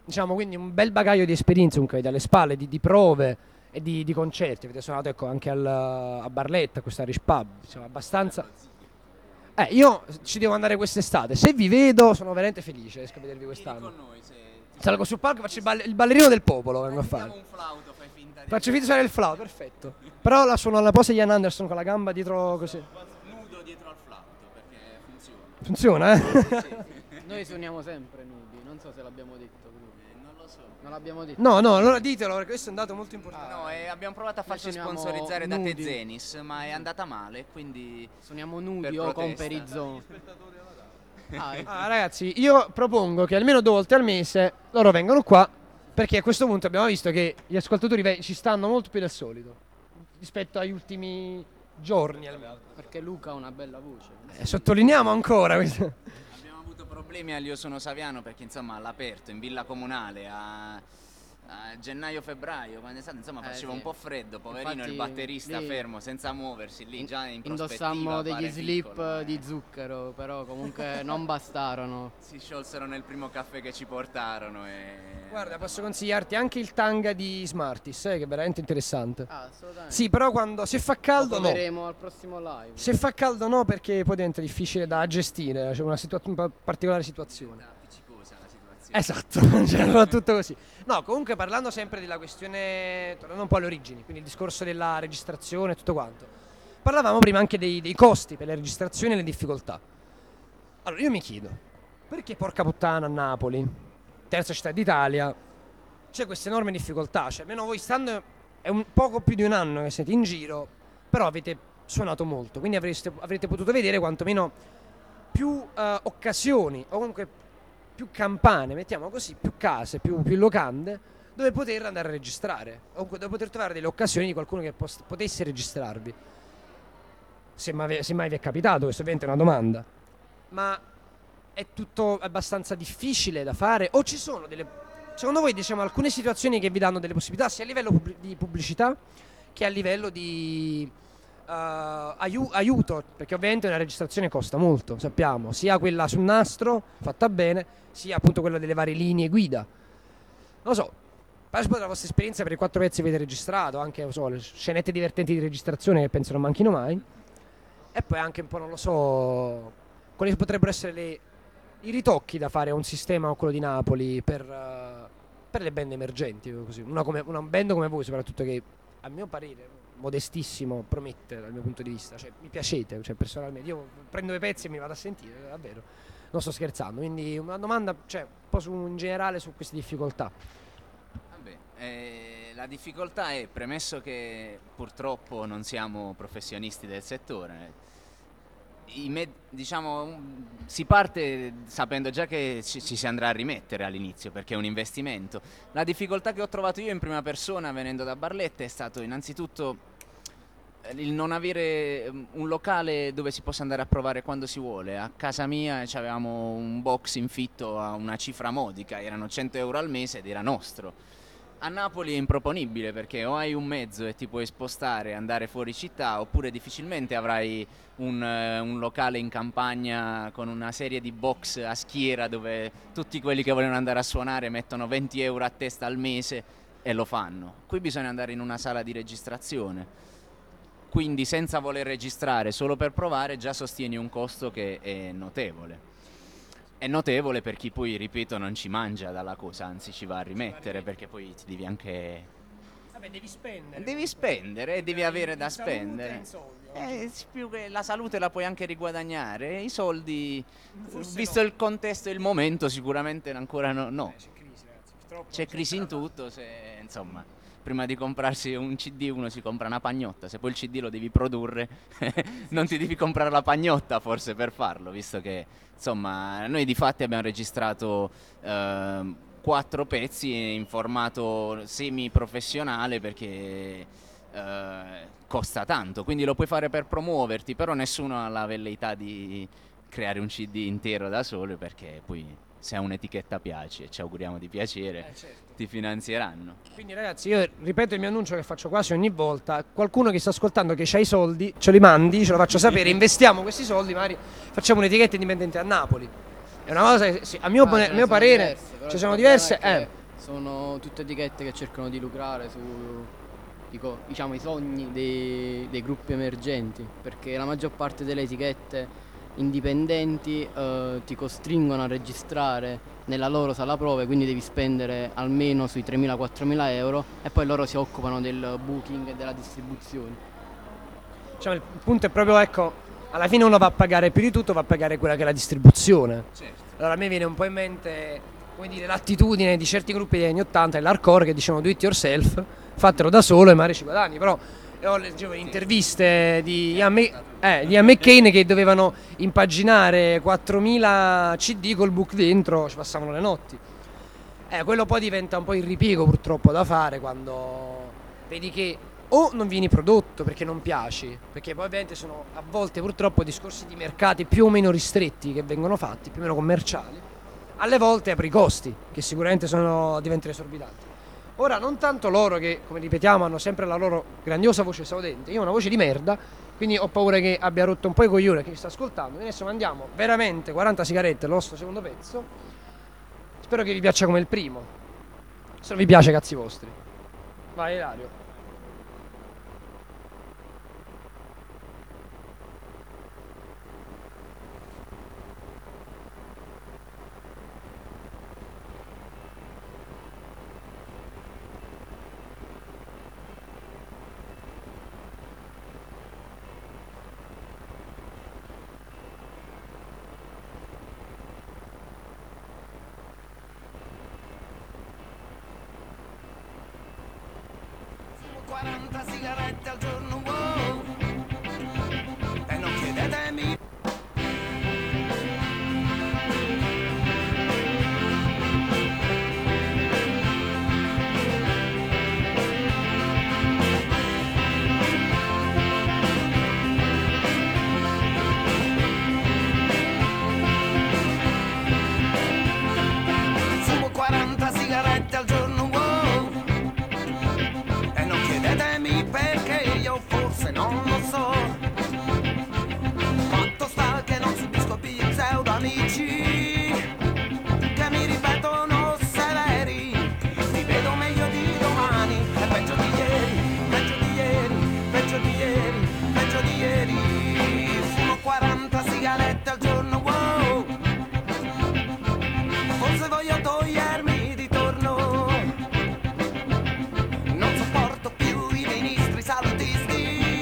Speaker 2: diciamo, quindi un bel bagaglio di esperienze comunque dalle spalle, di, di prove e di, di concerti. Avete suonato, ecco, anche al, a Barletta, questa Irish Pub, insomma, abbastanza. Eh, io ci devo andare quest'estate. Se vi vedo, sono veramente felice. Riesco a vedervi quest'anno. Salgo sul palco, faccio il, balle- il ballerino del popolo. Vengo a fare.
Speaker 4: un flauto, fai finta di...
Speaker 2: Faccio finta di suonare il flauto, perfetto. Però la suono alla pose di Ian Anderson con la gamba dietro così.
Speaker 4: nudo dietro al flauto, perché funziona.
Speaker 2: Funziona, eh?
Speaker 3: Noi suoniamo sempre nudi, non so se l'abbiamo detto.
Speaker 4: Eh, non lo so.
Speaker 3: Non l'abbiamo detto.
Speaker 2: No, no, allora ditelo perché questo è un dato molto importante.
Speaker 4: No, e abbiamo provato a
Speaker 3: Noi
Speaker 4: farci
Speaker 3: suoniamo
Speaker 4: sponsorizzare da
Speaker 3: nudi.
Speaker 4: Te Zenis, ma è andata male, quindi...
Speaker 3: Suoniamo nudi
Speaker 4: Per
Speaker 3: o con
Speaker 4: protesta.
Speaker 3: Perizon. Ah, ecco.
Speaker 2: Ah, ragazzi, io propongo che almeno due volte al mese loro vengano qua, perché a questo punto abbiamo visto che gli ascoltatori ve- ci stanno molto più del solito rispetto agli ultimi giorni almeno.
Speaker 3: Perché Luca ha una bella voce.
Speaker 2: Eh, sottolineiamo ancora questo.
Speaker 4: Abbiamo avuto problemi al Io Sono Saviano perché insomma all'aperto, in Villa Comunale, a, a gennaio-febbraio, quando è stato, insomma
Speaker 3: Eh,
Speaker 4: faceva
Speaker 3: sì.
Speaker 4: un po' freddo, poverino
Speaker 3: Infatti,
Speaker 4: il batterista
Speaker 3: lì-
Speaker 4: fermo, senza muoversi, lì già in prospettiva
Speaker 3: Indossammo degli
Speaker 4: pare
Speaker 3: slip
Speaker 4: piccolo, eh.
Speaker 3: di zucchero, però comunque non bastarono.
Speaker 4: Si sciolsero nel primo caffè che ci portarono e...
Speaker 2: Guarda, posso consigliarti anche il tanga di Smarties, eh, che è veramente interessante.
Speaker 3: Ah, assolutamente.
Speaker 2: Sì, però quando se fa caldo
Speaker 3: Lo
Speaker 2: no.
Speaker 3: proveremo al prossimo live.
Speaker 2: Se fa caldo no, perché poi diventa difficile da gestire, c'è una, situa- una particolare situazione.
Speaker 4: appiccicosa la situazione.
Speaker 2: Esatto, cioè, va tutto così. No, comunque parlando sempre della questione, tornando un po' alle origini, quindi il discorso della registrazione e tutto quanto. Parlavamo prima anche dei, dei costi per le registrazioni e le difficoltà. Allora io mi chiedo, perché porca puttana a Napoli, terza città d'Italia, c'è questa enorme difficoltà? Cioè almeno voi stando, è un poco più di un anno che siete in giro, però avete suonato molto, quindi avreste, avrete potuto vedere quantomeno più eh, occasioni, o comunque più campane, mettiamo così, più case, più, più locande, dove poter andare a registrare, o comunque dove poter trovare delle occasioni di qualcuno che pos- potesse registrarvi. Se mai, se mai vi è capitato, questo ovviamente è una domanda. Ma è tutto abbastanza difficile da fare? O ci sono delle, secondo voi, diciamo, alcune situazioni che vi danno delle possibilità sia a livello pubblic- di pubblicità che a livello di eh, aiu- aiuto? Perché ovviamente una registrazione costa molto, sappiamo, sia quella sul nastro, fatta bene, sia appunto quella delle varie linee guida. Non lo so, parla un po' della vostra esperienza per i quattro pezzi che avete registrato, anche non so, le scenette divertenti di registrazione che penso non manchino mai. E poi anche un po', non lo so, quali potrebbero essere le, i ritocchi da fare a un sistema come quello di Napoli per, eh, per le band emergenti, così. Una, come, una band come voi soprattutto, che a mio parere, modestissimo, promette dal mio punto di vista, cioè mi piacete, cioè personalmente, io prendo i pezzi e mi vado a sentire, davvero, non sto scherzando, quindi una domanda, cioè, un po' su, in generale su queste difficoltà.
Speaker 4: Vabbè, eh, la difficoltà è, premesso che purtroppo non siamo professionisti del settore, i med- diciamo, um, si parte sapendo già che ci, ci si andrà a rimettere all'inizio perché è un investimento. La difficoltà che ho trovato io in prima persona venendo da Barletta è stato innanzitutto eh, il non avere um, un locale dove si possa andare a provare quando si vuole. A casa mia avevamo un box in fitto a una cifra modica, erano cento euro al mese ed era nostro. A Napoli è improponibile perché o hai un mezzo e ti puoi spostare e andare fuori città, oppure difficilmente avrai un, eh, un locale in campagna con una serie di box a schiera dove tutti quelli che vogliono andare a suonare mettono venti euro a testa al mese e lo fanno. Qui bisogna andare in una sala di registrazione, quindi senza voler registrare, solo per provare, già sostieni un costo che è notevole. È notevole per chi poi, ripeto, non ci mangia dalla cosa, anzi ci va a rimettere, perché poi ti devi anche...
Speaker 2: Vabbè, devi spendere.
Speaker 4: Devi spendere e devi avere da
Speaker 2: In salute e
Speaker 4: spendere.
Speaker 2: in soldi,
Speaker 4: Eh, s- più che la salute la puoi anche riguadagnare, i soldi,
Speaker 2: Forse
Speaker 4: visto
Speaker 2: no.
Speaker 4: il contesto e il momento, sicuramente ancora no. no.
Speaker 2: C'è crisi, ragazzi, purtroppo
Speaker 4: C'è crisi in tutto, se, insomma, prima di comprarsi un C D uno si compra una pagnotta, se poi il C D lo devi produrre non ti devi comprare la pagnotta forse per farlo, visto che, insomma, noi di fatti abbiamo registrato ehm, quattro pezzi in formato semi-professionale perché eh, costa tanto, quindi lo puoi fare per promuoverti, però nessuno ha la velleità di creare un C D intero da solo, perché poi se a un'etichetta piace, e ci auguriamo di piacere,
Speaker 2: Eh, certo.
Speaker 4: ti finanzieranno.
Speaker 2: Quindi ragazzi, io ripeto il mio annuncio che faccio quasi ogni volta: qualcuno che sta ascoltando che c'ha i soldi, ce li mandi, ce lo faccio sapere, investiamo questi soldi, magari facciamo un'etichetta indipendente a Napoli. È una cosa che, sì, a mio,
Speaker 3: Ah,
Speaker 2: pare-
Speaker 3: ce ne
Speaker 2: mio
Speaker 3: sono
Speaker 2: parere,
Speaker 3: diverse, però
Speaker 2: ci
Speaker 3: il
Speaker 2: sono
Speaker 3: problema
Speaker 2: diverse.
Speaker 3: è che
Speaker 2: Eh,
Speaker 3: sono tutte etichette che cercano di lucrare su, dico, diciamo, i sogni dei, dei gruppi emergenti, perché la maggior parte delle etichette indipendenti eh, ti costringono a registrare nella loro sala prove, quindi devi spendere almeno sui tremila-quattromila euro e poi loro si occupano del booking e della distribuzione.
Speaker 2: diciamo, il punto è proprio, ecco, alla fine uno va a pagare più di tutto, va a pagare quella che è la distribuzione. Allora a me viene un po' in mente, come dire, l'attitudine di certi gruppi degli anni ottanta e l'hardcore che dicevano do it yourself, fatelo da solo e magari ci guadagni, però io leggevo interviste di Ian, Mc- eh, di Ian McCain che dovevano impaginare quattromila C D col book dentro, ci passavano le notti. Eh, quello poi diventa un po' il ripiego purtroppo da fare quando vedi che o non vieni prodotto perché non piaci, perché poi ovviamente sono a volte purtroppo discorsi di mercati più o meno ristretti che vengono fatti, più o meno commerciali, alle volte apri i costi, che sicuramente sono, diventano esorbitanti. Ora, non tanto loro che, come ripetiamo, hanno sempre la loro grandiosa voce esaudente, io ho una voce di merda, quindi ho paura che abbia rotto un po' i coglioni a chi sta ascoltando. Adesso mandiamo veramente quaranta sigarette al nostro secondo pezzo, spero che vi piaccia come il primo, se non vi piace cazzi vostri. Vai Ilario.
Speaker 5: quaranta sigarette al giorno, wow. E non chiedetemi. Fumo quaranta sigarette al giorno, wow. E non chiedetemi perché io forse non lo so. Fatto sta che non subisco più pseudo amici che mi ripetono severi. Mi vedo meglio di domani e peggio di ieri, peggio di ieri, peggio di ieri, peggio di ieri. Fumo quaranta sigarette al giorno, wow. Forse voglio togliermi di torno. Non sopporto più i ministri salutisti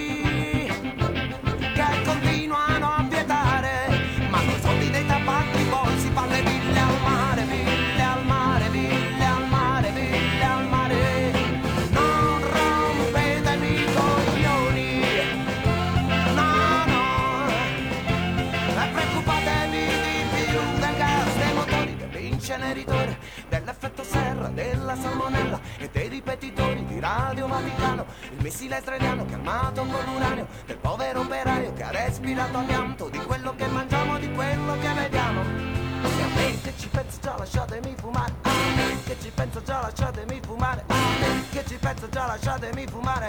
Speaker 5: che continuano a vietare, ma con i soldi dei tabacchi poi si fa le ville al mare, ville al mare, ville al mare, ville al mare. Non rompetemi i coglioni, no no, e preoccupatevi di più del gas, dei motori, dell'inceneritore, dell'effetto serra, della salmonella e dei ripetitori di Radio Vaticano, il missile israeliano che è armato con l'uranio, del povero operaio che ha respirato amianto, di quello che mangiamo, di quello che vediamo. E a me che ci penso già lasciatemi fumare, a me che ci penso già lasciatemi fumare, a me che ci penso già lasciatemi fumare.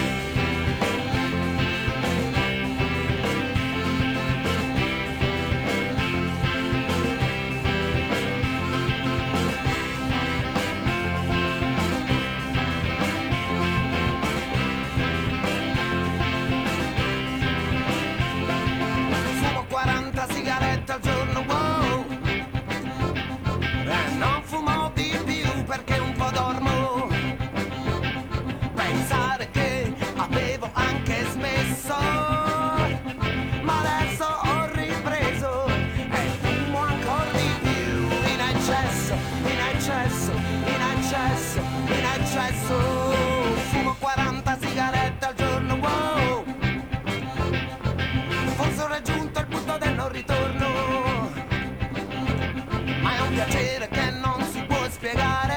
Speaker 5: Fumo quaranta sigarette al giorno, wow. E non fumo di più perché un po' dormo. Pensare che avevo anche smesso, ma adesso ho ripreso e fumo ancora di più, in eccesso, in eccesso, in eccesso, in eccesso. Fumo quaranta sigarette al giorno, wow. Forse ho raggiunto il punto del non ritorno, ma è un piacere che non si può spiegare.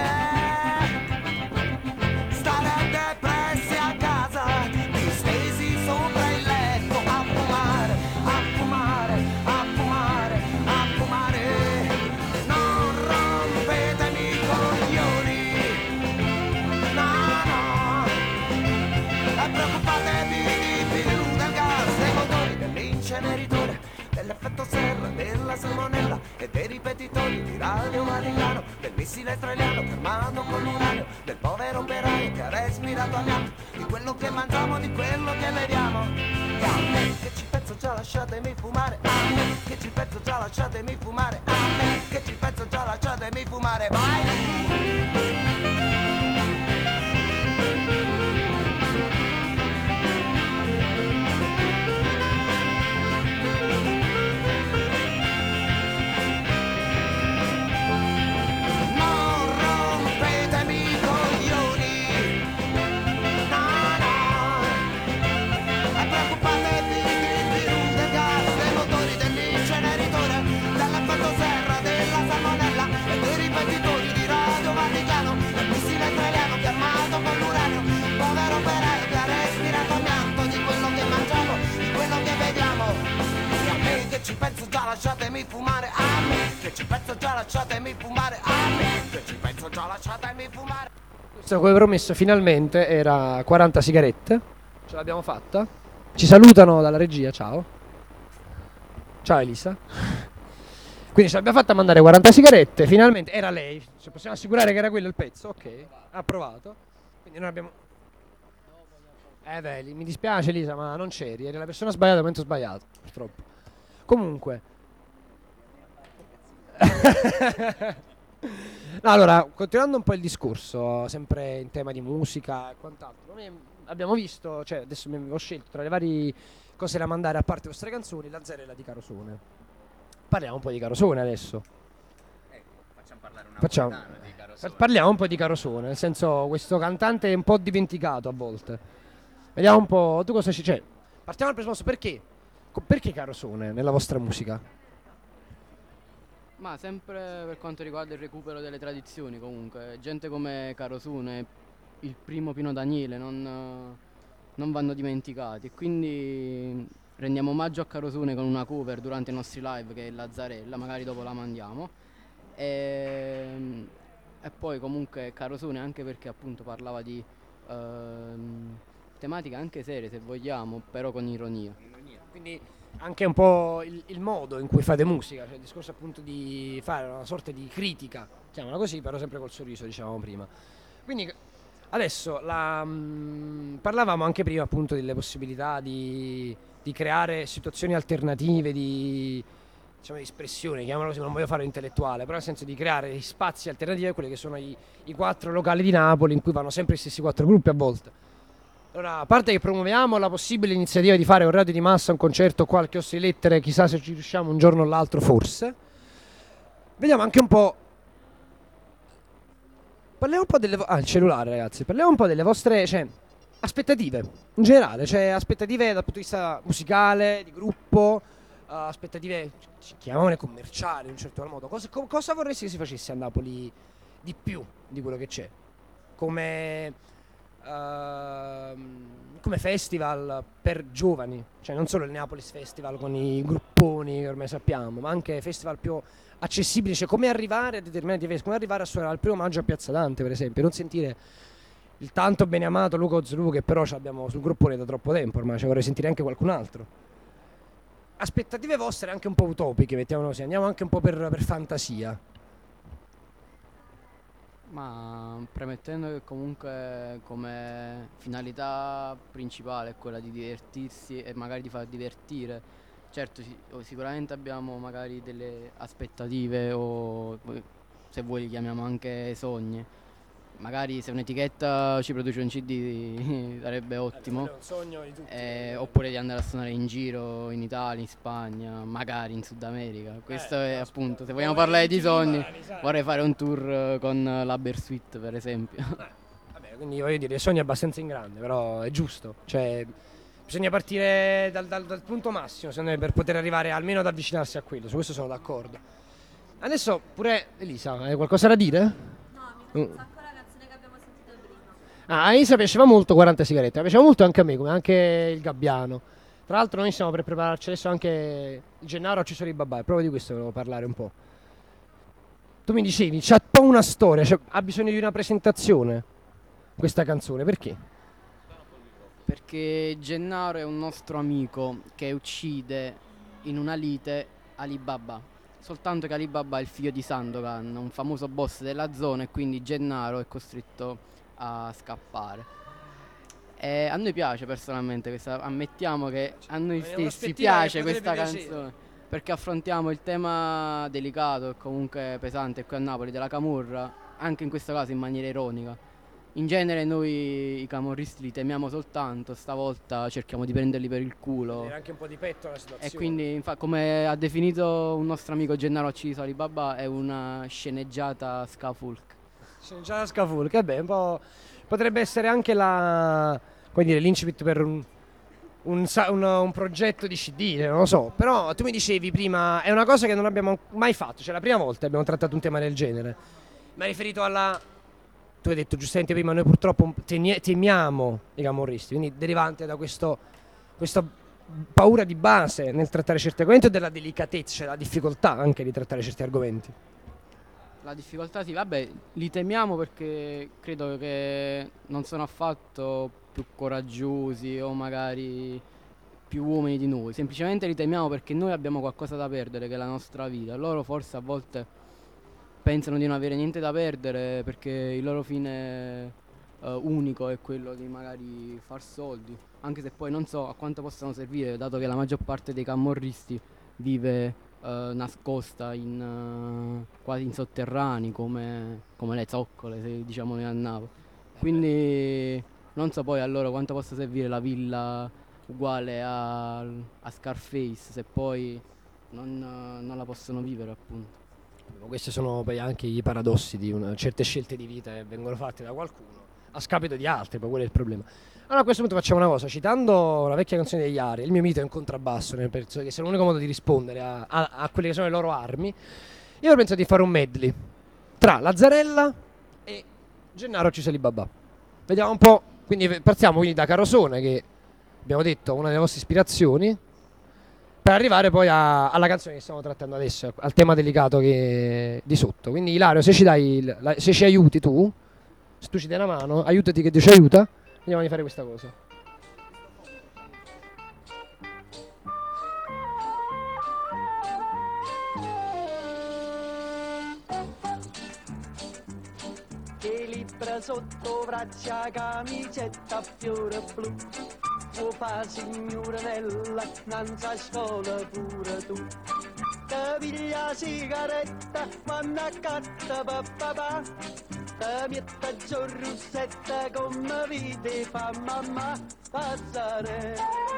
Speaker 5: Stare depressi a casa, distesi sopra il letto, a fumare, a fumare, a fumare, a fumare. Non rompetemi i coglioni, no no, e preoccupatevi di più del gas, dei motori, dell'inceneritore, dell'effetto serra, della salmonella e dei ripetitori di Radio Vaticano, del missile israeliano fermato con l'uranio, del povero operaio che ha respirato amianto, di quello che mangiamo, di quello che vediamo. E a me che ci penso già lasciatemi fumare, a me che ci penso già lasciatemi fumare, a me che ci penso già lasciatemi fumare, vai! Ci penso già lasciatemi fumare a me, che ci penso già lasciatemi fumare a me, che ci penso già lasciatemi fumare.
Speaker 2: Questo come promesso finalmente era quaranta sigarette, ce l'abbiamo fatta, ci salutano dalla regia, ciao, ciao Elisa, quindi ce l'abbiamo fatta mandare quaranta sigarette, finalmente era lei, ci possiamo assicurare che era quello il pezzo, ok, ha approvato, quindi noi abbiamo... Eh beh, mi dispiace Elisa ma non c'eri, eri la persona sbagliata al momento sbagliato, purtroppo. Comunque no, allora, continuando un po' il discorso, sempre in tema di musica e quant'altro, noi abbiamo visto, cioè adesso mi ho scelto tra le varie cose da mandare a parte le vostre canzoni, la Zarella di Carosone. Parliamo un po' di Carosone adesso.
Speaker 4: Eh, facciamo parlare una
Speaker 2: Facciamo.
Speaker 4: di Carosone.
Speaker 2: Parliamo un po' di Carosone, nel senso questo cantante è un po' dimenticato a volte. Vediamo un po', tu cosa ci c'è? Partiamo dal presupposto, perché? Perché Carosone nella vostra musica?
Speaker 3: Ma sempre per quanto riguarda il recupero delle tradizioni, comunque gente come Carosone, il primo Pino Daniele non, non vanno dimenticati, e quindi rendiamo omaggio a Carosone con una cover durante i nostri live che è la Zarella, magari dopo la mandiamo, e, e poi comunque Carosone anche perché appunto parlava di ehm, tematiche anche serie se vogliamo, però con ironia.
Speaker 2: Quindi anche un po' il, il modo in cui fate musica, cioè il discorso appunto di fare una sorta di critica, chiamala così, però sempre col sorriso, dicevamo prima. Quindi adesso la, mh, parlavamo anche prima appunto delle possibilità di, di creare situazioni alternative, di, diciamo, di espressione, chiamalo così, non voglio fare intellettuale, però nel senso di creare spazi alternativi a quelli che sono i, i quattro locali di Napoli in cui vanno sempre gli stessi quattro gruppi a volte. Allora, a parte che promuoviamo la possibile iniziativa di fare un radio di massa, un concerto qua al Chiostro di Lettere, chissà se ci riusciamo un giorno o l'altro, forse. Vediamo anche un po'. Parliamo un po' delle. Ah, il cellulare, ragazzi. Parliamo un po' delle vostre, cioè, aspettative in generale, cioè aspettative dal punto di vista musicale, di gruppo, uh, aspettative, chiamiamole commerciali in un certo modo. Cosa, co- cosa vorresti che si facesse a Napoli di più di quello che c'è? Come. Uh, come festival per giovani, cioè non solo il Neapolis Festival con i grupponi che ormai sappiamo, ma anche festival più accessibili, cioè come arrivare a determinati festival, come arrivare a suonare al primo maggio a Piazza Dante per esempio, non sentire il tanto bene amato Luca Ozlu che però abbiamo sul gruppone da troppo tempo ormai, cioè vorrei sentire anche qualcun altro. Aspettative vostre anche un po' utopiche, mettiamolo così, andiamo anche un po' per, per fantasia.
Speaker 3: Ma premettendo che comunque come finalità principale è quella di divertirsi e magari di far divertire, certo sicuramente abbiamo magari delle aspettative o se vuoi li chiamiamo anche sogni. Magari se un'etichetta ci produce un C D sarebbe ottimo,
Speaker 2: È un sogno di tutti.
Speaker 3: eh, oppure di andare a suonare in giro in Italia, in Spagna, magari in Sud America. Questo
Speaker 2: Eh,
Speaker 3: è
Speaker 2: no,
Speaker 3: appunto, se
Speaker 2: come
Speaker 3: vogliamo parlare di
Speaker 2: tutti i
Speaker 3: sogni,
Speaker 2: mani, sai.
Speaker 3: vorrei fare un tour con la Bersuit per esempio.
Speaker 2: Vabbè, quindi voglio dire, sogni abbastanza in grande, però è giusto. Cioè, bisogna partire dal, dal- dal punto massimo, secondo me, per poter arrivare almeno ad avvicinarsi a quello. Su questo sono d'accordo. Adesso pure Elisa, hai qualcosa da dire?
Speaker 7: No, mi
Speaker 2: Mm.
Speaker 7: piace un sacco la canzone che abbiamo sentito prima.
Speaker 2: Ah, a Elisa piaceva molto quaranta sigarette, mi piaceva molto anche a me, come anche il Gabbiano. Tra l'altro noi stiamo per prepararci adesso anche il Gennaro Accessori Babà, e proprio di questo volevo parlare un po'. Tu mi dicevi, c'ha un po' una storia, cioè, ha bisogno di una presentazione questa canzone, perché?
Speaker 3: Perché Gennaro è un nostro amico che uccide in una lite Alibaba. Soltanto che Alibaba è il figlio di Sandokan, un famoso boss della zona, e quindi Gennaro è costretto a scappare. E a noi piace personalmente questa, ammettiamo che a noi
Speaker 2: È
Speaker 3: stessi
Speaker 2: un'aspettativa
Speaker 3: piace
Speaker 2: che
Speaker 3: questa
Speaker 2: potrebbe piacere.
Speaker 3: canzone, perché affrontiamo il tema delicato e comunque pesante qui a Napoli della camorra, anche in questo caso in maniera ironica. In genere noi i camorristi li temiamo soltanto, stavolta cerchiamo di prenderli per il culo.
Speaker 2: Era anche un po' di petto la situazione.
Speaker 3: E quindi, infa- come ha definito un nostro amico Gennaro Acciso Alibaba, è una sceneggiata scafulk.
Speaker 2: C'è già la Scaful, che beh, un po' potrebbe essere anche la, come dire, l'incipit per un, un, sa- un- un progetto di C D, non lo so. Però tu mi dicevi prima, è una cosa che non abbiamo mai fatto, cioè la prima volta abbiamo trattato un tema del genere. Ma riferito alla... Tu hai detto giustamente prima, noi purtroppo tenie- temiamo i camorristi, quindi derivante da questo, questa paura di base nel trattare certi argomenti o della delicatezza, cioè la difficoltà anche di trattare certi argomenti.
Speaker 3: La difficoltà sì, vabbè, li temiamo perché credo che non sono affatto più coraggiosi o magari più uomini di noi, semplicemente li temiamo perché noi abbiamo qualcosa da perdere, che è la nostra vita. Loro forse a volte pensano di non avere niente da perdere perché il loro fine eh, unico è quello di magari far soldi, anche se poi non so a quanto possano servire, dato che la maggior parte dei camorristi vive eh, nascosta in, eh, quasi in sotterranei come, come le zoccole, se diciamo noi a Napoli. Quindi non so poi a loro quanto possa servire la villa uguale a, a Scarface se poi non, non la possono vivere, appunto.
Speaker 2: Questi sono poi anche i paradossi di una, certe scelte di vita che vengono fatte da qualcuno a scapito di altri, poi quello è il problema. Allora a questo punto facciamo una cosa, citando la vecchia canzone degli Ari, il mio mito è un contrabbasso, nel senso che sia l'unico modo di rispondere a, a, a quelle che sono le loro armi. Io ho pensato di fare un medley tra Lazzarella e Gennaro Acciso Alibaba. Vediamo un po', quindi partiamo quindi da Carosone, che abbiamo detto una delle vostre ispirazioni, per arrivare poi a- alla canzone che stiamo trattando adesso, al tema delicato che di sotto. Quindi Ilario, se ci dai, il- la- se ci aiuti tu, se tu ci dai una mano, aiutati che Dio ci aiuta, vediamo di fare questa cosa.
Speaker 8: Che libra sotto braccia, camicetta a fiore blu. Può fa signorinella, nanza a scuola pure tu. Te piglia sigaretta, quando accatta papà. Te mette giù russetta, come vede fa mamma. Lazzare,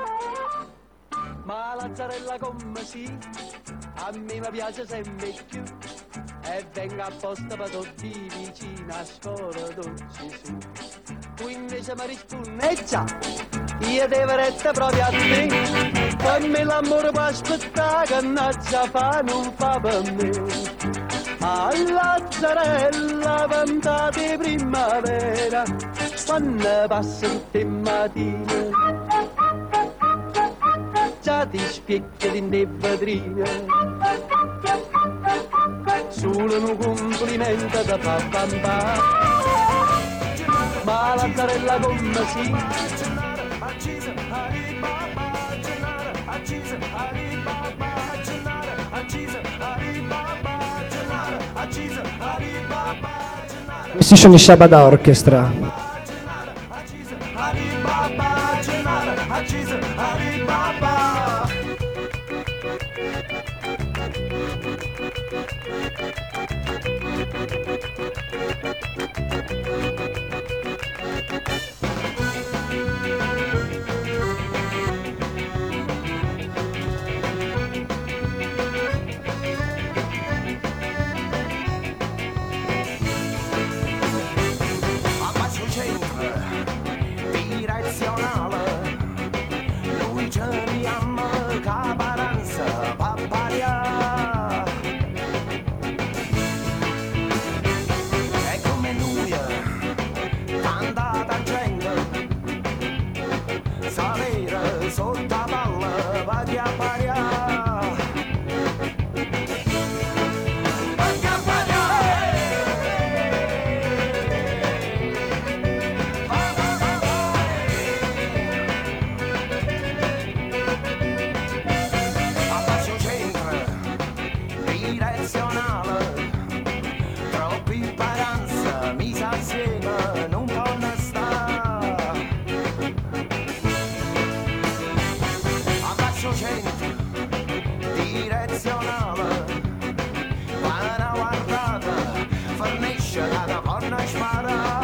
Speaker 8: ma Lazzarella come sì, a me mi piace sempre più. E venga apposta per tutti vicino a scuola dolci su. Tu invece mi rispondi, eh già, io devo restare proprio a te. Fammi l'amore per aspettare, che nazza fa non fa per me. A Lazzarella vanta di primavera, quando passa il mattino, già ti specchia in te vetrine. Solo un complimento da fa bamba, ma Lazzarella come si.
Speaker 2: Questi sono i Shabada Orchestra.
Speaker 5: nazionale, una guardata fornisce la donna spara.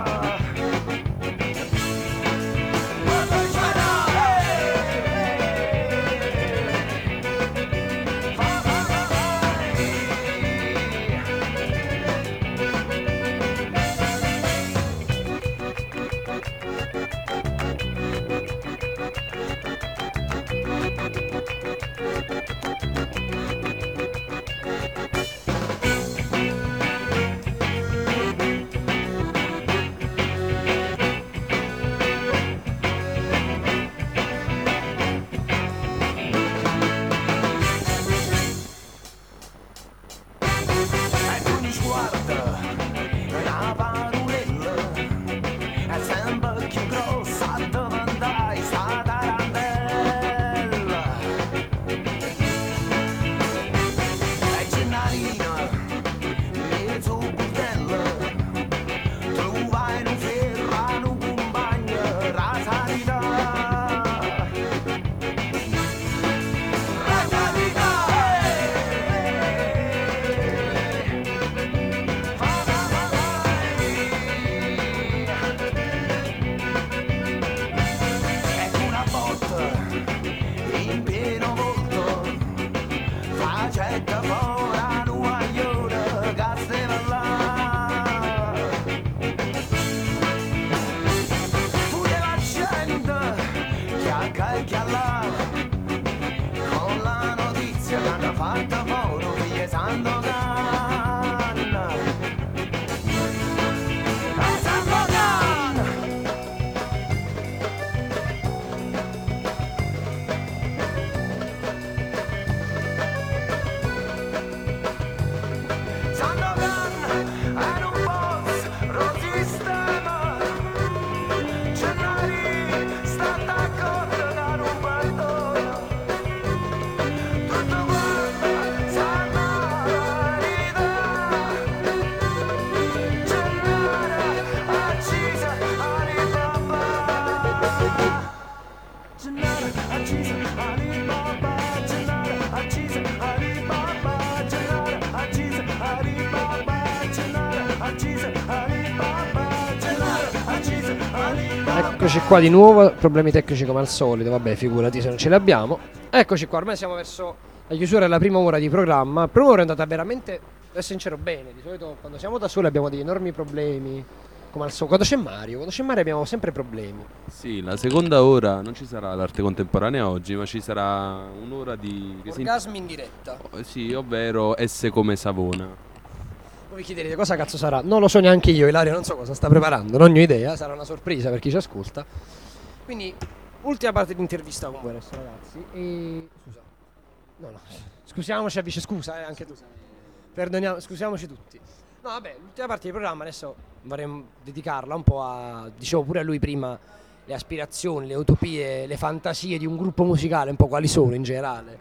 Speaker 2: Eccoci qua di nuovo, problemi tecnici come al solito, vabbè figurati se non ce li abbiamo. Eccoci qua, ormai siamo verso la chiusura della prima ora di programma. La prima ora è andata veramente, devo essere sincero, bene. Di solito quando siamo da soli abbiamo degli enormi problemi, come al solito. Quando c'è Mario, quando c'è Mario abbiamo sempre problemi.
Speaker 9: Sì, la seconda ora non ci sarà l'arte contemporanea oggi, ma ci sarà un'ora di... che si-
Speaker 2: Orgasmi in diretta.
Speaker 9: Oh, sì, ovvero esse come Savona.
Speaker 2: Voi vi chiederete cosa cazzo sarà? Non lo so neanche io, Ilaria non so cosa sta preparando, non ho idea, sarà una sorpresa per chi ci ascolta. Quindi, ultima parte di intervista con voi adesso ragazzi. E... Scusa. No, no. Scusiamoci, avvice, scusa, eh, anche tu. Perdoniamo, scusiamoci tutti. No, vabbè, l'ultima parte del programma adesso vorremmo dedicarla un po' a, dicevo pure a lui prima, le aspirazioni, le utopie, le fantasie di un gruppo musicale, un po' quali sono in generale.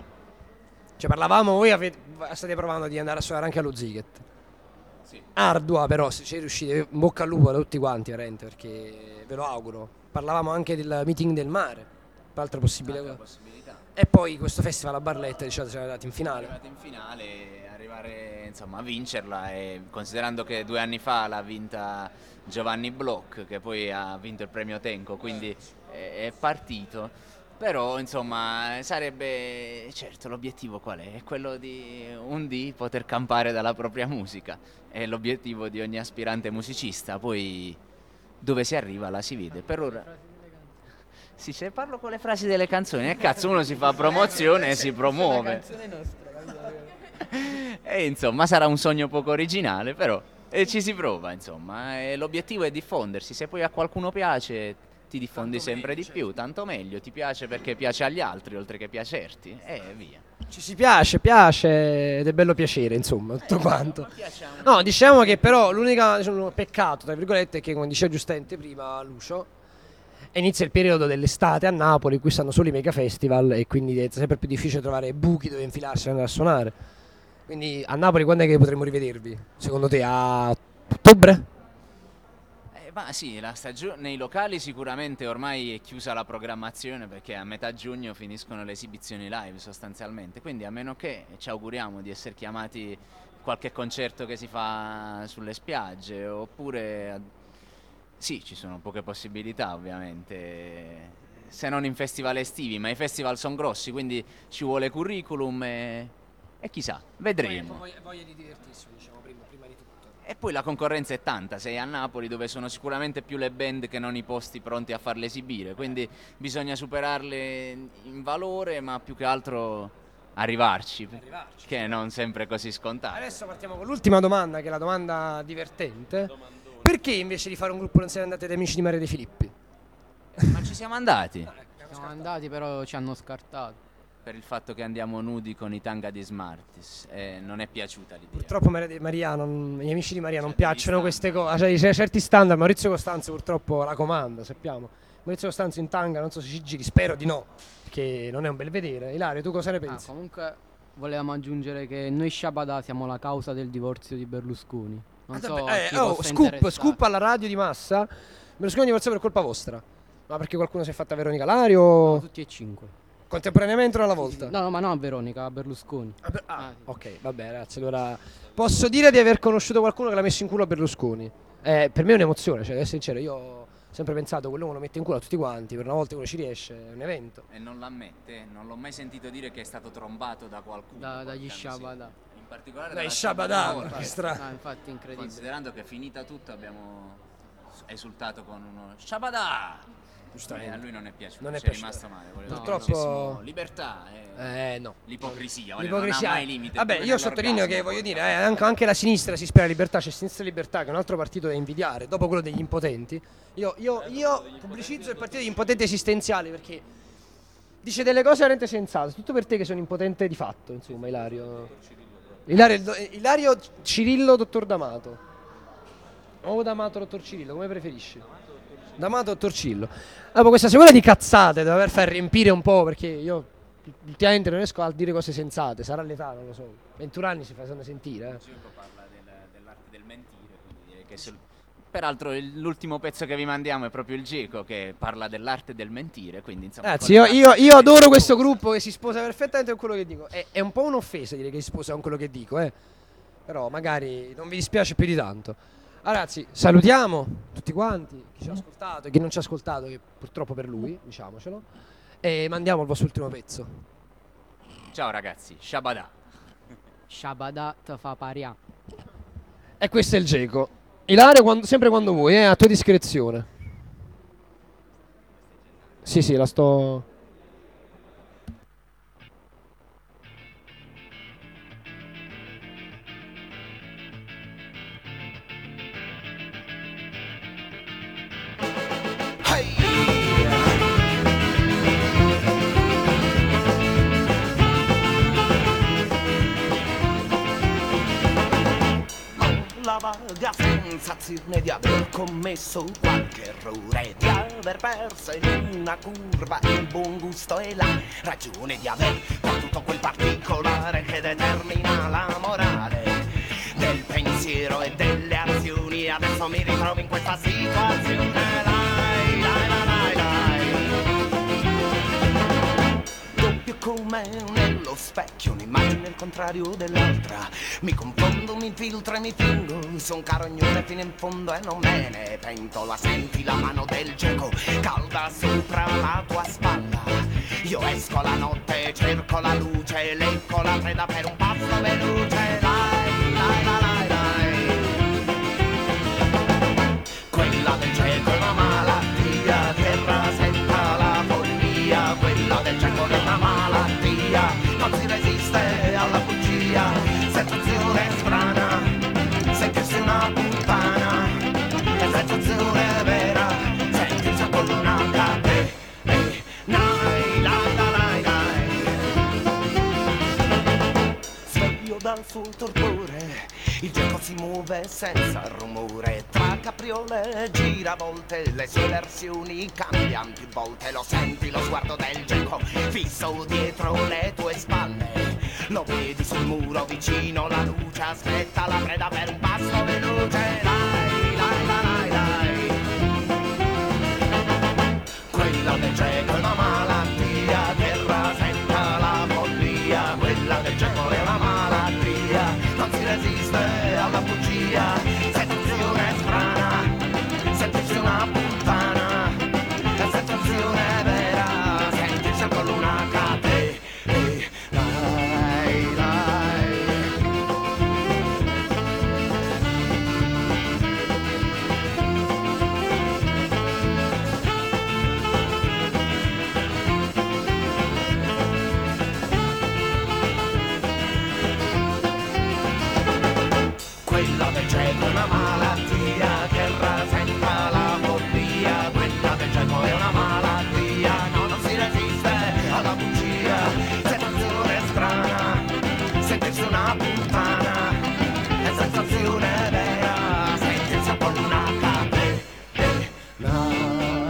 Speaker 2: Cioè parlavamo, voi avete, state provando di andare a suonare anche allo Ziget. Sì. Ardua però, se ci riuscite, in bocca al lupo a tutti quanti veramente, perché ve lo auguro. Parlavamo anche del meeting del mare, altra possibile
Speaker 4: possibilità.
Speaker 2: E poi questo festival a Barletta, diciamo, siamo arrivati in finale.
Speaker 4: Arrivati in finale, arrivare insomma a vincerla, e considerando che due anni fa l'ha vinta Giovanni Bloch, che poi ha vinto il premio Tenco, quindi è, è partito. Però insomma sarebbe, certo, l'obiettivo qual è? È quello di un dì poter campare dalla propria musica, è l'obiettivo di ogni aspirante musicista, poi dove si arriva la si vede. Per ora sì, se parlo con le frasi delle canzoni, e eh, cazzo, uno si fa promozione e si promuove. E insomma sarà un sogno poco originale, però e ci si prova, insomma, e l'obiettivo è diffondersi, se poi a qualcuno piace ti diffondi tanto sempre meglio, di più, tanto meglio, ti piace perché piace agli altri oltre che piacerti, e via.
Speaker 2: Ci si piace, piace ed è bello piacere, insomma, tutto quanto. No, diciamo che però l'unico diciamo, peccato, tra virgolette, è che, come diceva giustamente prima Lucio, inizia il periodo dell'estate a Napoli, in cui stanno solo i mega festival e quindi è sempre più difficile trovare buchi dove infilarsi e andare a suonare. Quindi a Napoli quando è che potremo rivedervi? Secondo te a ottobre?
Speaker 4: ma sì, la stagione nei locali sicuramente ormai è chiusa la programmazione perché a metà giugno finiscono le esibizioni live sostanzialmente, quindi a meno che ci auguriamo di essere chiamati a qualche concerto che si fa sulle spiagge oppure a- sì, ci sono poche possibilità ovviamente, se non in festival estivi, ma i festival sono grossi, quindi ci vuole curriculum e, e chissà, vedremo.
Speaker 2: Voglia, voglia di divertirsi, diciamo, prima, prima di tutto.
Speaker 4: E poi la concorrenza è tanta, sei a Napoli dove sono sicuramente più le band che non i posti pronti a farle esibire, quindi bisogna superarle in valore, ma più che altro arrivarci,
Speaker 2: Arrivarci.
Speaker 4: che non sempre è così scontato.
Speaker 2: Adesso partiamo con l'ultima domanda, che è la domanda divertente. Perché invece di fare un gruppo non siete andati ad Amici di Maria De Filippi?
Speaker 4: Ma ci siamo andati
Speaker 3: Siamo andati però ci hanno scartato.
Speaker 4: per il fatto che andiamo nudi con i tanga di Smarties e non è piaciuta l'idea.
Speaker 2: Purtroppo Maria De- Maria non- gli Amici di Maria non
Speaker 4: Cioè,
Speaker 2: piacciono
Speaker 4: degli
Speaker 2: queste cose, cioè, c'è certi standard. Maurizio Costanzo purtroppo la comanda, sappiamo. Maurizio Costanzo in tanga, non so se ci giri, spero di no, perché non è un bel vedere. Ilario, tu cosa ne
Speaker 3: Ah,
Speaker 2: pensi?
Speaker 3: comunque volevamo aggiungere che noi Shabada siamo la causa del divorzio di Berlusconi. Non
Speaker 2: Ah,
Speaker 3: so
Speaker 2: vabbè,
Speaker 3: chi
Speaker 2: eh, oh,
Speaker 3: possa
Speaker 2: scoop,
Speaker 3: interessare.
Speaker 2: scoop alla radio di massa. Berlusconi divorzio per colpa vostra. Ma perché qualcuno si è fatta Veronica Lario?
Speaker 3: No, tutti e cinque.
Speaker 2: Contemporaneamente o alla volta?
Speaker 3: No, no, ma no a Veronica, a Berlusconi.
Speaker 2: Ah, per- ah,
Speaker 3: Ah, sì.
Speaker 2: ok, vabbè, ragazzi, allora posso dire di aver conosciuto qualcuno che l'ha messo in culo a Berlusconi. Eh, per me è un'emozione, cioè, ad essere sincero, io ho sempre pensato che quell'uomo lo mette in culo a tutti quanti, per una volta che uno ci riesce, è un evento.
Speaker 4: E non l'ammette, non l'ho mai sentito dire che è stato trombato da qualcuno.
Speaker 3: Da- dagli
Speaker 4: qualche anno, sì.
Speaker 3: Shabada.
Speaker 4: In particolare
Speaker 2: Dai
Speaker 4: dalla
Speaker 2: Shabada,
Speaker 4: Shabada,
Speaker 2: che stra-
Speaker 3: Ah, infatti incredibile.
Speaker 4: considerando che finita tutto abbiamo esultato con uno Shabada. E a lui non è piaciuto,
Speaker 2: Non è
Speaker 4: ci è
Speaker 2: piaciuto.
Speaker 4: rimasto male. voleva
Speaker 2: Purtroppo-
Speaker 4: dicessimo libertà e
Speaker 2: Eh no.
Speaker 4: l'ipocrisia, voglio-
Speaker 2: L'ipocrisia.
Speaker 4: non ha mai limite.
Speaker 2: Vabbè,
Speaker 4: pure
Speaker 2: io sottolineo che
Speaker 4: nell'orgasmo,
Speaker 2: voglio dire,
Speaker 4: porca
Speaker 2: eh, anche, anche la sinistra si ispira alla libertà, c'è Sinistra e Libertà, che è un altro partito da invidiare, dopo quello degli impotenti. Io, io, io pubblicizzo il partito degli impotenti esistenziali perché dice delle cose veramente sensate, tutto per te che sono impotente di fatto, insomma, Ilario. Ilario, il do- Ilario Cirillo, dottor D'Amato. O D'Amato, dottor Cirillo, come preferisci? D'Amato, dottor Cirillo. Dopo questa sequela di cazzate, devo aver far riempire un po', perché io ultimamente non riesco a dire cose sensate, sarà l'età, non lo so. ventuno anni si fanno sentire, eh.
Speaker 4: Gioco parla del- dell'arte del mentire, quindi direi che sul- peraltro il- l'ultimo pezzo che vi mandiamo è proprio il Geco che parla dell'arte del mentire, quindi insomma...
Speaker 2: Ragazzi, io, io- io adoro questo gruppo che si sposa perfettamente con quello che dico. È, è un po' un'offesa dire che si sposa con quello che dico, eh. Però magari non vi dispiace più di tanto. Ah, ragazzi, salutiamo tutti quanti, chi ci ha ascoltato e chi non ci ha ascoltato, che purtroppo per lui, diciamocelo. E mandiamo il vostro ultimo pezzo.
Speaker 4: Ciao ragazzi, Shabada.
Speaker 3: Shabada te fa paria.
Speaker 2: E questo è il Geco. Ilario, quando- sempre quando vuoi, eh, a tua discrezione. Sì, sì, la sto...
Speaker 5: La vaga sensazione di aver commesso qualche errore, di aver perso in una curva il buon gusto e la ragione di aver perduto quel particolare che determina la morale del pensiero e delle azioni. Adesso mi ritrovo in questa situazione. Dai, dai, dai, dai, dai. Doppio come nello specchio, un'immagine il contrario dell'altra. Mi confondo, mi infiltro e mi fingo, son carognone fino in fondo e non me ne pento. La senti la mano del Geco calda sopra la tua spalla. Io esco la notte, cerco la luce, lecco la preda per un passo veloce. Dai, dai, dai, dai, dai. Quella del Geco è una malattia che rasenta la follia. Quella del Geco è una malattia, non si resiste alla bugia. Sensazione strana, sentirsi una puttana. È sensazione vera, sentirsi con una cate. Dai, dai, dai, dai. Sveglio dal suo torpore, il Geco si muove senza rumore. Tra capriole e giravolte, le sue versioni cambiano più volte. Lo senti lo sguardo del Geco fisso dietro le tue spalle. Lo vedi sul muro vicino, la luce aspetta la preda per un passo veloce. Dai, dai, dai, dai, dai. del cieco è una malattia che rasenta la follia, quella del cieco è una malattia, non si resiste alla bugia, sensazione strana, sentirsi una puttana, la sensazione vera, sentirsi con una cate, eh, dai, dai. Quella del cieco è una malattia che rasenta la follia, quella del cieco è una malattia, no, non si resiste alla bugia, sensazione strana, sentirsi una puttana, è sensazione vera, sentirsi un po' una catena.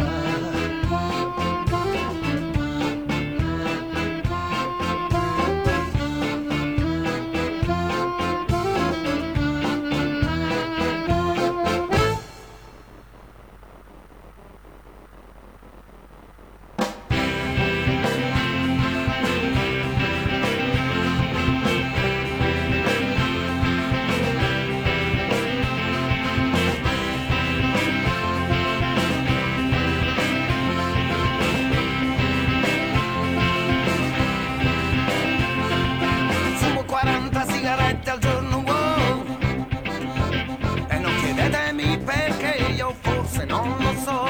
Speaker 5: Fumo quaranta sigarette al giorno, wow. E non chiedetemi perché, io forse non lo so.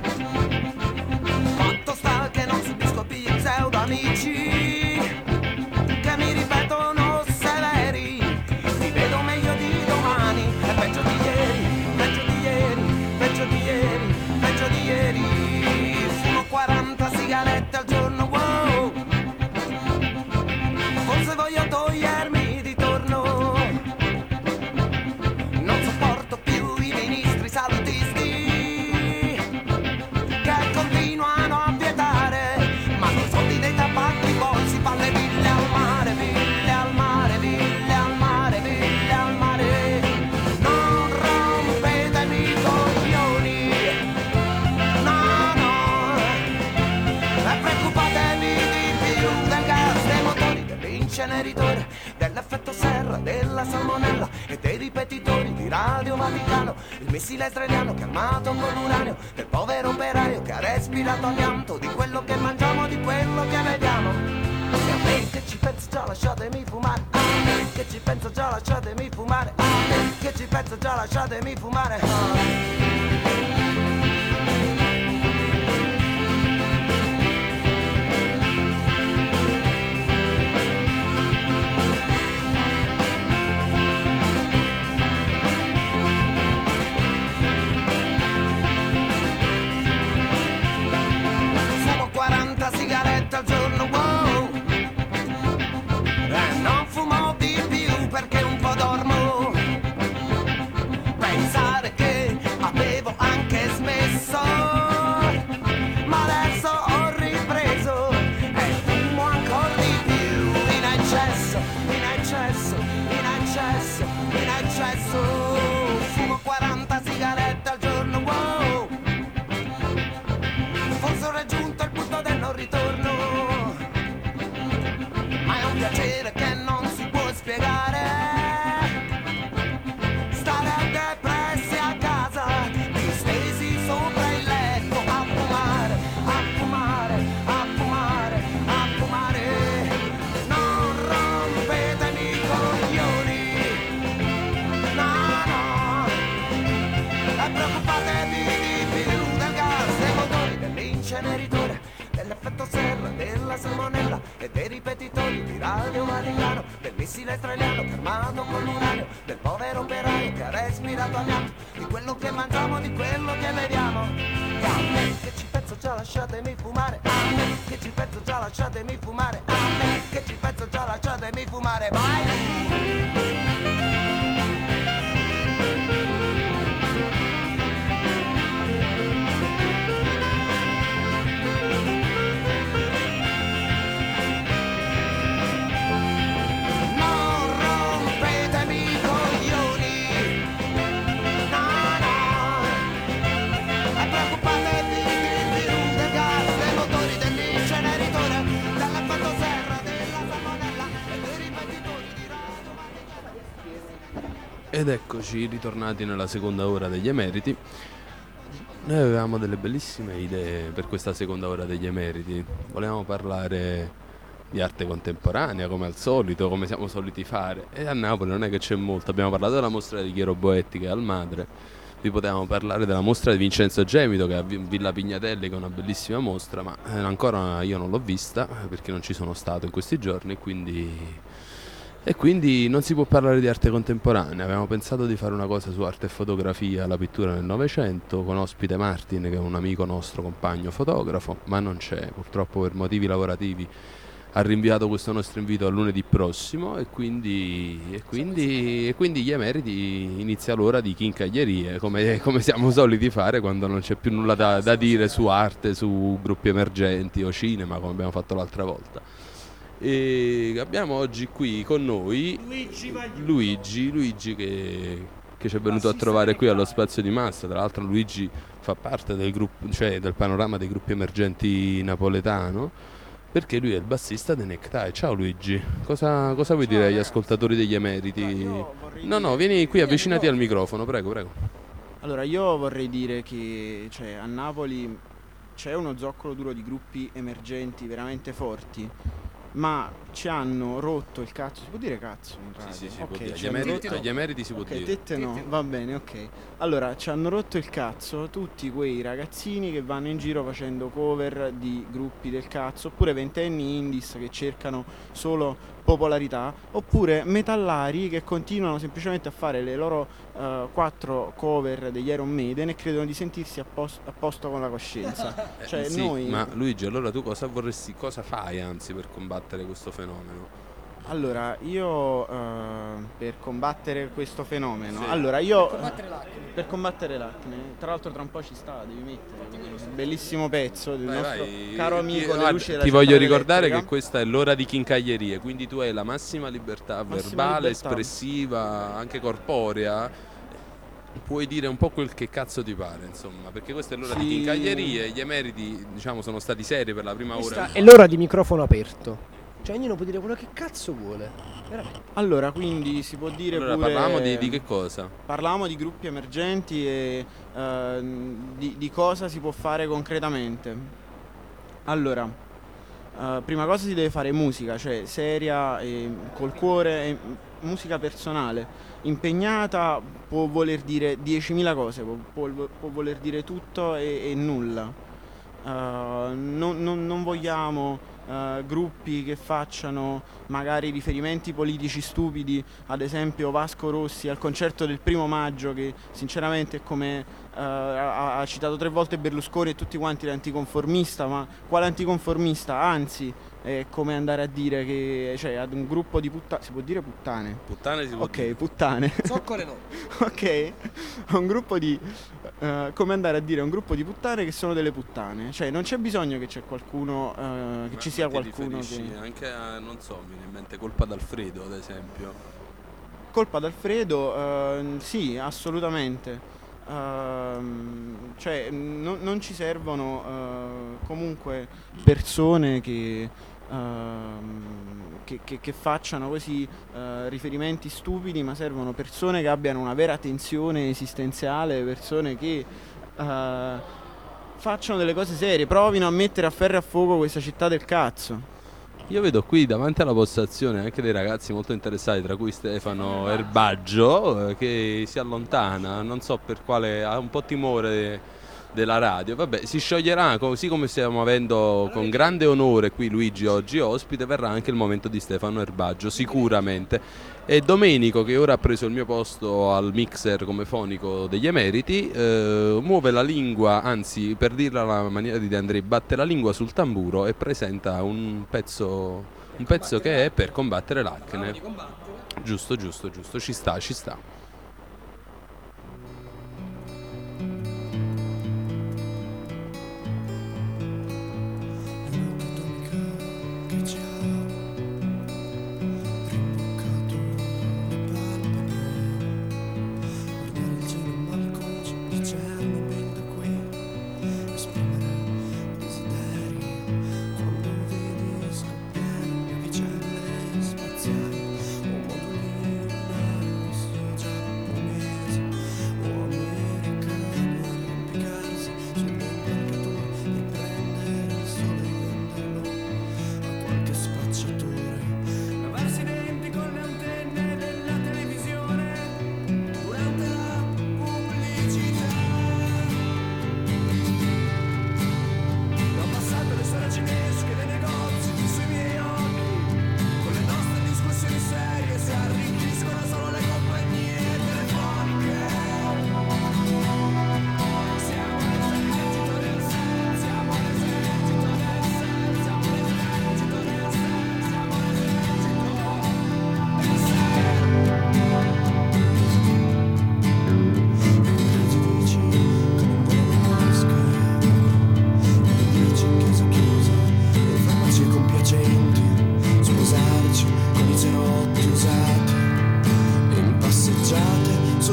Speaker 5: Fatto sta che non subisco più pseudo amici che mi ripetono severi. Mi vedo meglio di domani e peggio di ieri, peggio di ieri, peggio di ieri, peggio di ieri. Fumo quaranta sigarette al giorno, wow. Forse voglio togliermi di torno. Non sopporto più i ministri salutisti che continuano a vietare, ma con i soldi dei tabacchi poi si fa le ville al mare, ville al mare, ville al mare, ville al mare. Non rompetemi i coglioni, no, no, e preoccupatevi di più del gas, dei motori, dell'inceneritore, dell'effetto serra, della salmonella e dei ripetitori di Radio Vaticano, il missile israeliano che è armato con l'uranio, del povero operaio che ha respirato amianto, di quello che mangiamo, di quello che vediamo. E a me che ci penso già lasciatemi fumare, a me che ci penso già lasciatemi fumare, a me che ci penso già lasciatemi fumare. Fumo quaranta sigarette al giorno, wow. E non fumo di più perché un po' dormo. Pensare che avevo anche smesso, ma adesso ho ripreso e fumo ancora di più, in eccesso, in eccesso, in eccesso, in eccesso. Fumo quaranta sigarette al giorno, wow. Forse ho raggiunto il punto del non ritorno, ma è un piacere che non si può spiegare. Stare depressi a casa, distesi sopra il letto, a fumare, a fumare, a fumare, a fumare. Non rompetemi i coglioni, no, no, e preoccupatevi di più del gas, dei motori, dell'inceneritore, dell'effetto serra, della salmonella e dei ripetitori di Radio Vaticano, del missile israeliano che è armato con l'uranio, del povero operaio che ha respirato amianto, di quello che mangiamo, di quello che vediamo. E a me che ci penso già lasciatemi fumare, a me che ci penso già lasciatemi fumare, a me che ci penso già lasciatemi fumare, vai!
Speaker 9: Ed eccoci ritornati nella seconda ora degli emeriti. Noi avevamo delle bellissime idee per questa seconda ora degli emeriti. Volevamo parlare di arte contemporanea, come al solito, come siamo soliti fare. E a Napoli non è che c'è molto. Abbiamo parlato della mostra di Chiero Boetti che è al Madre. Vi potevamo parlare della mostra di Vincenzo Gemito che è a Villa Pignatelli, che è una bellissima mostra, ma ancora io non l'ho vista perché non ci sono stato in questi giorni, quindi... E quindi non si può parlare di arte contemporanea. Avevamo pensato di fare una cosa su arte e fotografia, la pittura nel Novecento, con ospite Martin, che è un amico nostro, compagno fotografo, ma non c'è, purtroppo per motivi lavorativi ha rinviato questo nostro invito a lunedì prossimo e quindi, e quindi, e quindi gli emeriti inizia l'ora di chincaglierie, come, come siamo soliti fare quando non c'è più nulla da, da dire su arte, su gruppi emergenti o cinema, come abbiamo fatto l'altra volta. E abbiamo oggi qui con noi Luigi, Luigi che, che ci è venuto a trovare qui allo Spazio di Massa. Tra l'altro Luigi fa parte del gruppo, cioè del panorama dei gruppi emergenti napoletano, perché lui è il bassista dei Necktie. Ciao Luigi, cosa, cosa vuoi Ciao, dire agli ragazzi. ascoltatori degli emeriti? No, no, vieni qui, avvicinati al microfono, prego, prego.
Speaker 10: Allora, io vorrei dire che cioè, a Napoli c'è uno zoccolo duro di gruppi emergenti veramente forti, ma ci hanno rotto il cazzo, si può dire cazzo in radio?
Speaker 9: Sì, sì, sì,
Speaker 10: okay,
Speaker 9: può dire.
Speaker 10: Agli,
Speaker 9: emeriti,
Speaker 10: rotto...
Speaker 9: agli emeriti si può
Speaker 10: okay,
Speaker 9: dire.
Speaker 10: Tette no, va bene, ok. Allora, ci hanno rotto il cazzo tutti quei ragazzini che vanno in giro facendo cover di gruppi del cazzo, oppure ventenni indies che cercano solo popolarità, oppure metallari che continuano semplicemente a fare le loro uh, quattro cover degli Iron Maiden e credono di sentirsi a, pos- a posto con la coscienza.
Speaker 9: Eh,
Speaker 10: cioè
Speaker 9: sì,
Speaker 10: noi...
Speaker 9: ma Luigi, allora tu cosa vorresti, cosa fai anzi per combattere questo fenomeno?
Speaker 10: Allora, io uh, per combattere questo fenomeno,
Speaker 9: Sì.
Speaker 10: allora io
Speaker 2: Per combattere l'acne.
Speaker 10: per combattere l'acne, tra l'altro tra un po' ci sta, devi mettere un bellissimo pezzo del
Speaker 9: Vai,
Speaker 10: nostro
Speaker 9: vai.
Speaker 10: caro amico
Speaker 9: Ti,
Speaker 10: Le
Speaker 9: guarda,
Speaker 10: luci della
Speaker 9: ti
Speaker 10: città
Speaker 9: voglio ricordare
Speaker 10: elettrica.
Speaker 9: che questa è l'ora di chincaglierie, quindi tu hai la massima libertà
Speaker 10: Massima
Speaker 9: verbale,
Speaker 10: libertà.
Speaker 9: espressiva, anche corporea. Puoi dire un po' quel che cazzo ti pare, insomma, perché questa è l'ora
Speaker 10: Sì.
Speaker 9: di chincaglierie. Gli emeriti, diciamo, sono stati seri per la prima
Speaker 2: Questa
Speaker 9: ora.
Speaker 2: è l'ora di microfono aperto. Cioè ognuno può dire quello che cazzo vuole. Veramente.
Speaker 10: Allora, quindi si può dire
Speaker 9: Allora,
Speaker 10: pure
Speaker 9: parlavamo di, di che cosa?
Speaker 10: Parlavamo di gruppi emergenti e eh, di, di cosa si può fare concretamente. Allora, eh, prima cosa si deve fare musica, cioè seria, e col cuore, e musica personale. Impegnata può voler dire diecimila cose, può, può, può voler dire tutto e, e nulla. Eh, non, non, non vogliamo... Uh, gruppi che facciano magari riferimenti politici stupidi, ad esempio Vasco Rossi al concerto del primo maggio, che sinceramente è come uh, ha, ha citato tre volte Berlusconi e tutti quanti l'anticonformista, ma quale anticonformista? Anzi, è come andare a dire che, cioè, ad un gruppo di puttane, si può dire puttane?
Speaker 9: Puttane si può
Speaker 10: Ok,
Speaker 9: dire.
Speaker 10: puttane.
Speaker 2: Zoccole no.
Speaker 10: Ok, a un gruppo di uh, come andare a dire a un gruppo di puttane che sono delle puttane. Cioè non c'è bisogno che c'è qualcuno uh, che
Speaker 9: Ma
Speaker 10: ci sia
Speaker 9: ti
Speaker 10: qualcuno
Speaker 9: riferisci
Speaker 10: che...
Speaker 9: anche a, non so, mi viene in mente Colpa d'Alfredo, ad esempio.
Speaker 10: Colpa d'Alfredo, uh, sì, assolutamente. Uh, cioè no, non ci servono uh, comunque persone che Uh, che, che, che facciano così uh, riferimenti stupidi, ma servono persone che abbiano una vera tensione esistenziale, persone che uh, facciano delle cose serie, provino a mettere a ferro e a fuoco questa città del cazzo.
Speaker 9: Io vedo qui davanti alla postazione anche dei ragazzi molto interessati, tra cui Stefano Erbaggio, eh, che si allontana, non so per quale, ha un po' timore della radio. Vabbè, si scioglierà, così come stiamo avendo con grande onore qui Luigi oggi ospite, verrà anche il momento di Stefano Erbaggio sicuramente. E Domenico, che ora ha preso il mio posto al mixer come fonico degli emeriti, eh, muove la lingua, anzi per dirla alla maniera di De André, batte la lingua sul tamburo e presenta un pezzo, un pezzo che è per combattere l'acne. Giusto, giusto, giusto, ci sta, ci sta.
Speaker 5: Spaziali, o moduli lunari, si già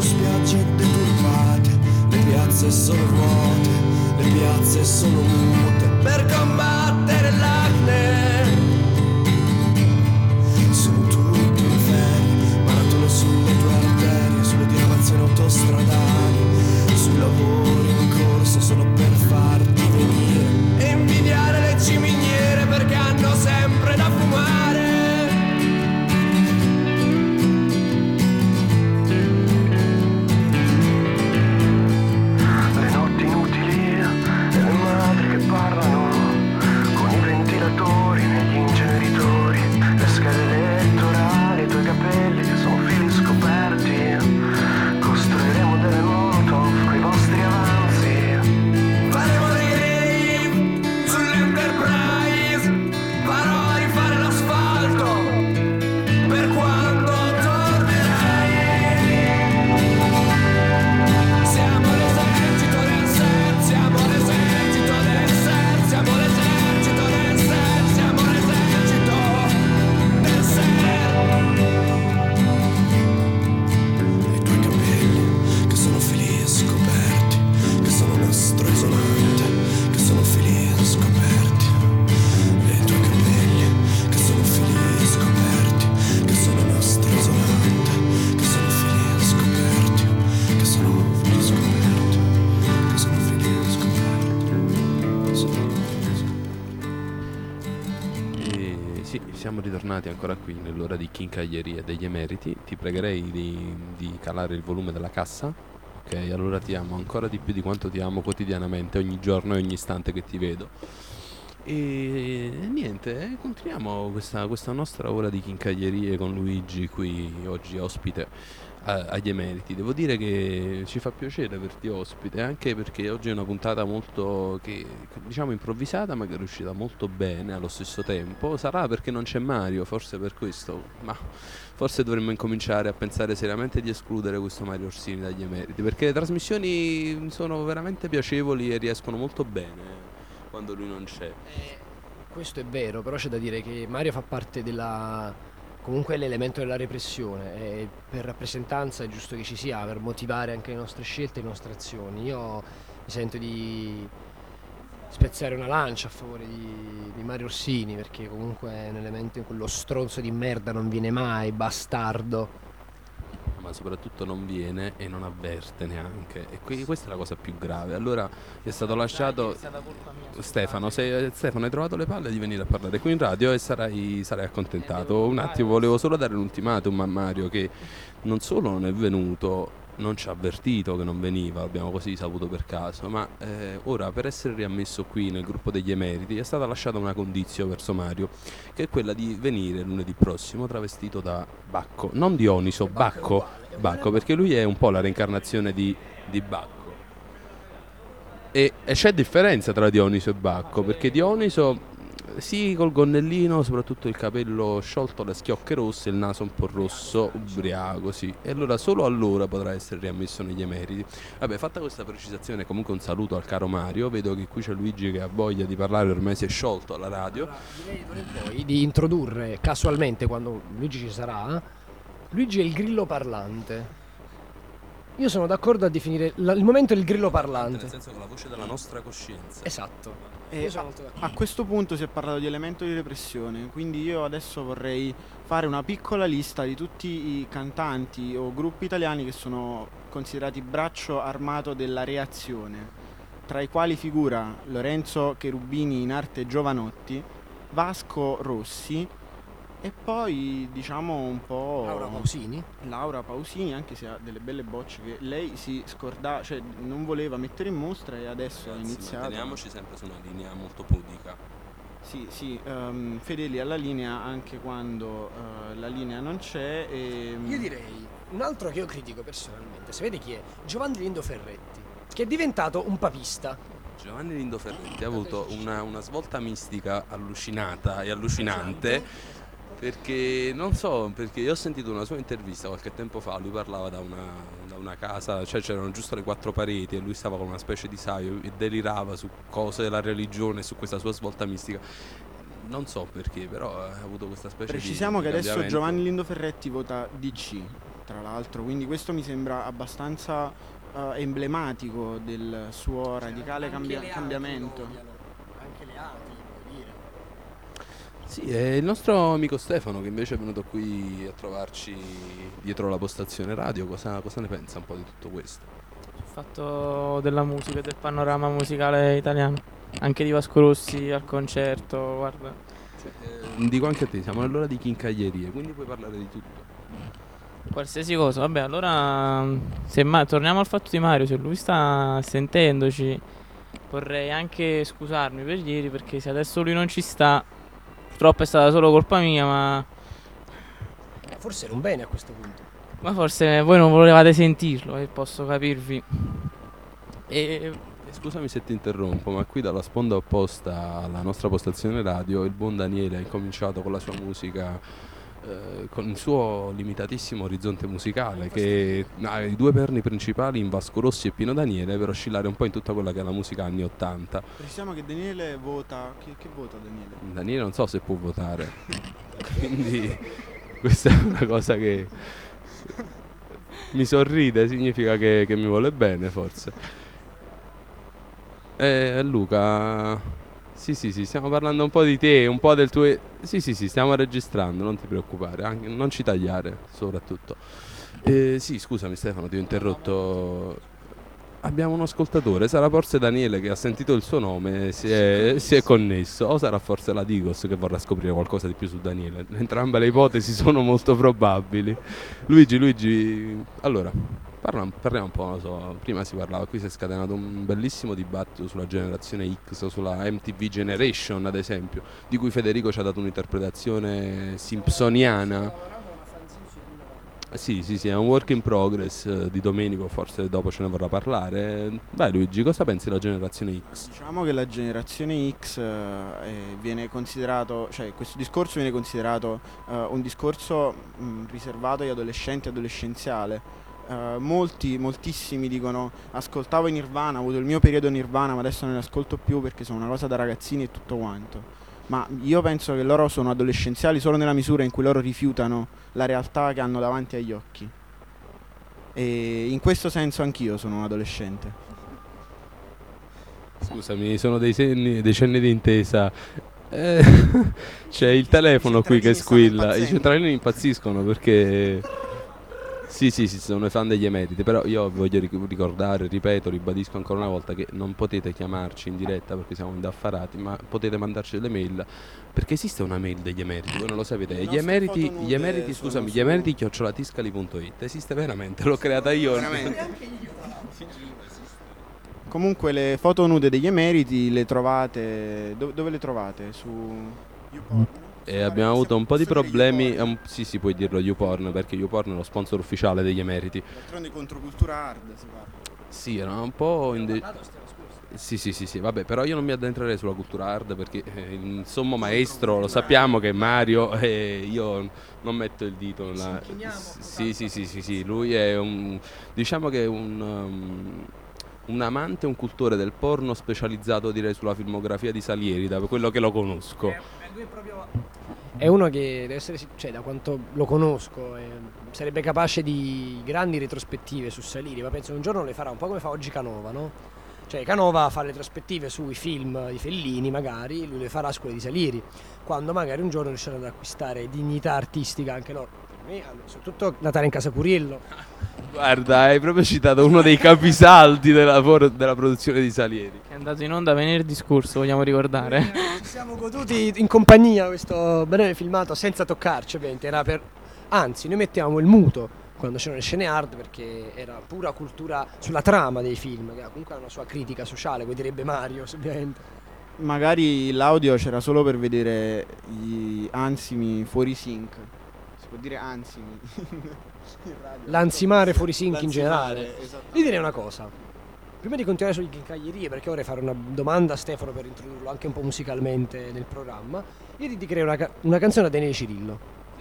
Speaker 5: su spiagge deturbate, le piazze sono vuote, le piazze sono mute per combattere l'acne. Sono tutti inferni, maratone sulle tue arterie, sulle diramazioni autostradali, sui lavori in corso solo per farti venire e invidiare le ciminiere perché hanno sempre da fumare. Le notti inutili e le madri che parlano con i ventilatori negli inceneritori, le schede elettorali, i tuoi capelli che sono fili scoperti. Costruiremo delle molotov coi vostri avanzi, faremo dei rave sull'Enterprise, farò rifare l'asfalto per quando tornerai. Siamo l'esercito del ser, siamo l'esercito del ser, siamo l'esercito del ser, siamo l'esercito del ser. I tuoi capelli che sono fili scoperti, che sono nastro isolante, che sono fili scoperti. E i tuoi capelli che sono fili scoperti, che sono nastro isolante, che sono fili scoperti, che sono fili scoperti, che sono fili scoperti, che sono fili scoperti.
Speaker 9: E sì, siamo ritornati ancora qui nell'ora di Chincaglieria degli Emeriti. Ti pregherei di, di calare il volume della cassa. Ok, allora ti amo ancora di più di quanto ti amo quotidianamente, ogni giorno e ogni istante che ti vedo. E niente, eh, continuiamo questa, questa nostra ora di Chincaglierie con Luigi qui oggi ospite a- agli Emeriti. Devo dire che ci fa piacere averti ospite, anche perché oggi è una puntata molto che diciamo improvvisata, ma che è riuscita molto bene allo stesso tempo. Sarà perché non c'è Mario, forse per questo, ma forse dovremmo incominciare a pensare seriamente di escludere questo Mario Orsini dagli Emeriti, perché le trasmissioni sono veramente piacevoli e riescono molto bene quando lui non c'è.
Speaker 2: Questo è vero, però c'è da dire che Mario fa parte della, comunque l'elemento della repressione e per rappresentanza è giusto che ci sia, per motivare anche le nostre scelte e le nostre azioni. Io mi sento di spezzare una lancia a favore di, di Mario Orsini, perché comunque è un elemento in quello stronzo di merda non viene mai, bastardo.
Speaker 9: Ma soprattutto non viene e non avverte neanche, e qui, questa è la cosa più grave. Allora è stato lasciato Stefano, sei, Stefano hai trovato le palle di venire a parlare qui in radio e sarai, sarai accontentato. Un attimo, volevo solo dare un ultimatum a Mario, che non solo non è venuto, non ci ha avvertito che non veniva, abbiamo così saputo per caso, ma eh, ora per essere riammesso qui nel gruppo degli Emeriti è stata lasciata una condizione verso Mario, che è quella di venire lunedì prossimo travestito da Bacco, non Dioniso, Bacco, Bacco, perché lui è un po' la reincarnazione di, di Bacco. E, e c'è differenza tra Dioniso e Bacco, perché Dioniso sì, col gonnellino, soprattutto il capello sciolto, le schiocche rosse, il naso un po' rosso, ubriaco, sì. E allora solo allora potrà essere riammesso negli Emeriti. Vabbè, fatta questa precisazione, comunque un saluto al caro Mario. Vedo che qui c'è Luigi che ha voglia di parlare, ormai si è sciolto alla radio.
Speaker 2: Allora, direi poi di introdurre casualmente, quando Luigi ci sarà, Luigi è il grillo parlante. Io sono d'accordo a definire la- il momento del grillo parlante.
Speaker 9: Nel senso che la voce della nostra coscienza.
Speaker 2: Esatto.
Speaker 10: E
Speaker 2: Io sono
Speaker 10: a,
Speaker 2: molto d'accordo.
Speaker 10: a questo punto si è parlato di elemento di repressione, quindi io adesso vorrei fare una piccola lista di tutti i cantanti o gruppi italiani che sono considerati braccio armato della reazione, tra i quali figura Lorenzo Cherubini in arte Giovanotti, Vasco Rossi e poi diciamo un po'
Speaker 2: Laura Pausini.
Speaker 10: Laura Pausini, anche se ha delle belle bocce che lei si scordava, cioè non voleva mettere in mostra e adesso ha
Speaker 9: Ragazzi,
Speaker 10: iniziato.
Speaker 9: manteniamoci sempre su una linea molto pudica.
Speaker 10: Sì, sì, ehm, fedeli alla linea anche quando eh, la linea non c'è. E,
Speaker 2: Io direi un altro che io critico personalmente, sapete chi è? Giovanni Lindo Ferretti, che è diventato un papista.
Speaker 9: Giovanni Lindo Ferretti ha avuto una, una svolta mistica allucinata e allucinante, perché non so, perché io ho sentito una sua intervista qualche tempo fa, lui parlava da una, da una casa, cioè c'erano giusto le quattro pareti e lui stava con una specie di saio e delirava su cose della religione, su questa sua svolta mistica. Non so perché, però ha avuto questa specie
Speaker 10: Precisiamo
Speaker 9: di
Speaker 10: che adesso
Speaker 9: cambiamento.
Speaker 10: Giovanni Lindo Ferretti vota D C, tra l'altro, quindi questo mi sembra abbastanza uh, emblematico del suo radicale
Speaker 2: Anche
Speaker 10: cambia-
Speaker 2: le arti
Speaker 10: cambiamento.
Speaker 2: odiano, anche le arti, vuol dire.
Speaker 9: Sì, è il nostro amico Stefano che invece è venuto qui a trovarci dietro la postazione radio. Cosa, cosa ne pensa un po' di tutto questo?
Speaker 11: Il fatto della musica e del panorama musicale italiano, anche di Vasco Rossi al concerto, guarda.
Speaker 9: Eh, dico anche a te, siamo nell'ora di chincaglierie, quindi puoi parlare di tutto.
Speaker 11: Qualsiasi cosa, vabbè, allora se ma- torniamo al fatto di Mario, se lui sta sentendoci, vorrei anche scusarmi per ieri, perché se adesso lui non ci sta, purtroppo è stata solo colpa mia, ma,
Speaker 2: Forse era un bene a questo punto.
Speaker 11: ma forse voi non volevate sentirlo e posso capirvi. E
Speaker 9: Eh, Scusami se ti interrompo, ma qui dalla sponda opposta alla nostra postazione radio il buon Daniele ha incominciato con la sua musica, eh, con il suo limitatissimo orizzonte musicale, che ha i due perni principali in Vasco Rossi e Pino Daniele, per oscillare un po' in tutta quella che è la musica anni ottanta.
Speaker 10: Precisiamo che Daniele vota. Che, che vota Daniele?
Speaker 9: Daniele non so se può votare, quindi questa è una cosa che mi sorride, significa che, che mi vuole bene forse. Eh, Luca, sì sì sì, stiamo parlando un po' di te, un po' del tuo... Sì sì sì, stiamo registrando, non ti preoccupare, anche- non ci tagliare soprattutto. Eh, sì, scusami Stefano, ti ho interrotto. Abbiamo un ascoltatore, sarà forse Daniele che ha sentito il suo nome e si è, si è connesso, o sarà forse la Digos che vorrà scoprire qualcosa di più su Daniele. Entrambe le ipotesi sono molto probabili. Luigi, Luigi, allora, parla- parliamo un po', non lo so, prima si parlava, qui si è scatenato un bellissimo dibattito sulla generazione X, sulla M T V Generation ad esempio, di cui Federico ci ha dato un'interpretazione simpsoniana. Eh, Sì, sì, sì, è un work in progress eh, di Domenico, forse dopo ce ne vorrà parlare. Vai Luigi, cosa pensi della generazione X?
Speaker 10: Diciamo che la generazione X eh, eh, viene considerato, cioè questo discorso viene considerato eh, un discorso mh, riservato agli adolescenti, adolescenziale. Eh, molti, moltissimi dicono ascoltavo i Nirvana, ho avuto il mio periodo Nirvana, ma adesso non ne ascolto più perché sono una cosa da ragazzini e tutto quanto. Ma io penso che loro sono adolescenziali solo nella misura in cui loro rifiutano la realtà che hanno davanti agli occhi. E in questo senso anch'io sono un adolescente.
Speaker 9: Scusami, sono dei segni, dei cenni di intesa. Eh, c'è il telefono qui che
Speaker 10: centralini stanno
Speaker 9: squilla. I
Speaker 10: impazzendo.
Speaker 9: centralini impazziscono perché... Sì, sì, sì, sono i fan degli emeriti, però io voglio ric- ricordare, ripeto, ribadisco ancora una volta che non potete chiamarci in diretta perché siamo indaffarati, ma potete mandarci delle mail, perché esiste una mail degli emeriti, voi non lo sapete.
Speaker 10: Le
Speaker 9: Gli
Speaker 10: nostre
Speaker 9: emeriti,
Speaker 10: foto nude
Speaker 9: gli emeriti,
Speaker 10: sono
Speaker 9: scusami,
Speaker 10: su-
Speaker 9: gli emeriti chiocciolatiscali punto it, esiste veramente, l'ho creata io.
Speaker 10: Veramente. Comunque le foto nude degli emeriti le trovate... do- dove le trovate? Su YouPorn?
Speaker 9: E abbiamo avuto un po' di problemi, um, sì sì puoi dirlo YouPorn, perché YouPorn è lo sponsor ufficiale degli emeriti.
Speaker 10: D'altronde controcultura hard si parla.
Speaker 9: Sì, era un po' in de- Sì, sì, sì, sì, vabbè, però io non mi addentrerei sulla cultura hard perché eh, il sommo maestro lo sappiamo che è Mario e io non metto il dito nella... Sì, sì, sì, sì, sì, lui è un... diciamo che è un... um, un amante, un cultore del porno specializzato direi sulla filmografia di Salieri, da quello che lo conosco.
Speaker 2: È uno che deve essere, si- cioè da quanto lo conosco, eh, sarebbe capace di grandi retrospettive su Salieri, ma penso che un giorno le farà un po' come fa oggi Canova, no? Cioè Canova fa le retrospettive sui film di Fellini magari, lui le farà su quelle di Salieri, quando magari un giorno riusciranno ad acquistare dignità artistica anche loro. Per me, allora, soprattutto Natale in Casa Curiello.
Speaker 9: Guarda, hai proprio citato uno dei capisaldi della, por- della produzione di Salieri.
Speaker 11: È andato in onda venerdì scorso, vogliamo ricordare.
Speaker 2: Ci siamo goduti in compagnia questo bene filmato senza toccarci, ovviamente, era per... Anzi, noi mettevamo il muto quando c'erano le scene hard perché era pura cultura sulla trama dei film, che ha comunque una sua critica sociale, come direbbe Mario, ovviamente.
Speaker 10: Magari l'audio c'era solo per vedere gli ansimi fuori sync. Si può dire ansimi. In radio.
Speaker 2: L'ansimare fuori sync in
Speaker 10: L'ansimare,
Speaker 2: generale.
Speaker 10: esattamente.
Speaker 2: Io direi una cosa. Prima di continuare sulle chincaglierie, perché vorrei fare una domanda a Stefano per introdurlo anche un po' musicalmente nel programma, io ti direi una, ca- una canzone a Daniele Cirillo.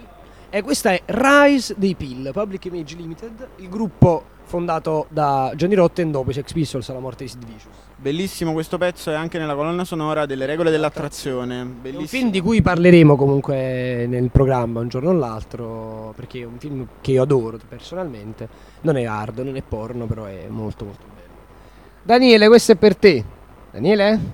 Speaker 2: E questa è Rise dei P I L, Public Image Limited, il gruppo fondato da Johnny Rotten dopo i Sex Pistols alla morte di Sid Vicious.
Speaker 10: Bellissimo questo pezzo, è anche nella colonna sonora delle regole dell'attrazione.
Speaker 2: È un
Speaker 10: Bellissimo.
Speaker 2: film di cui parleremo comunque nel programma un giorno o l'altro, perché è un film che io adoro personalmente. Non è hard, non è porno, però è molto molto bello. Daniele, questo è per te. Daniele?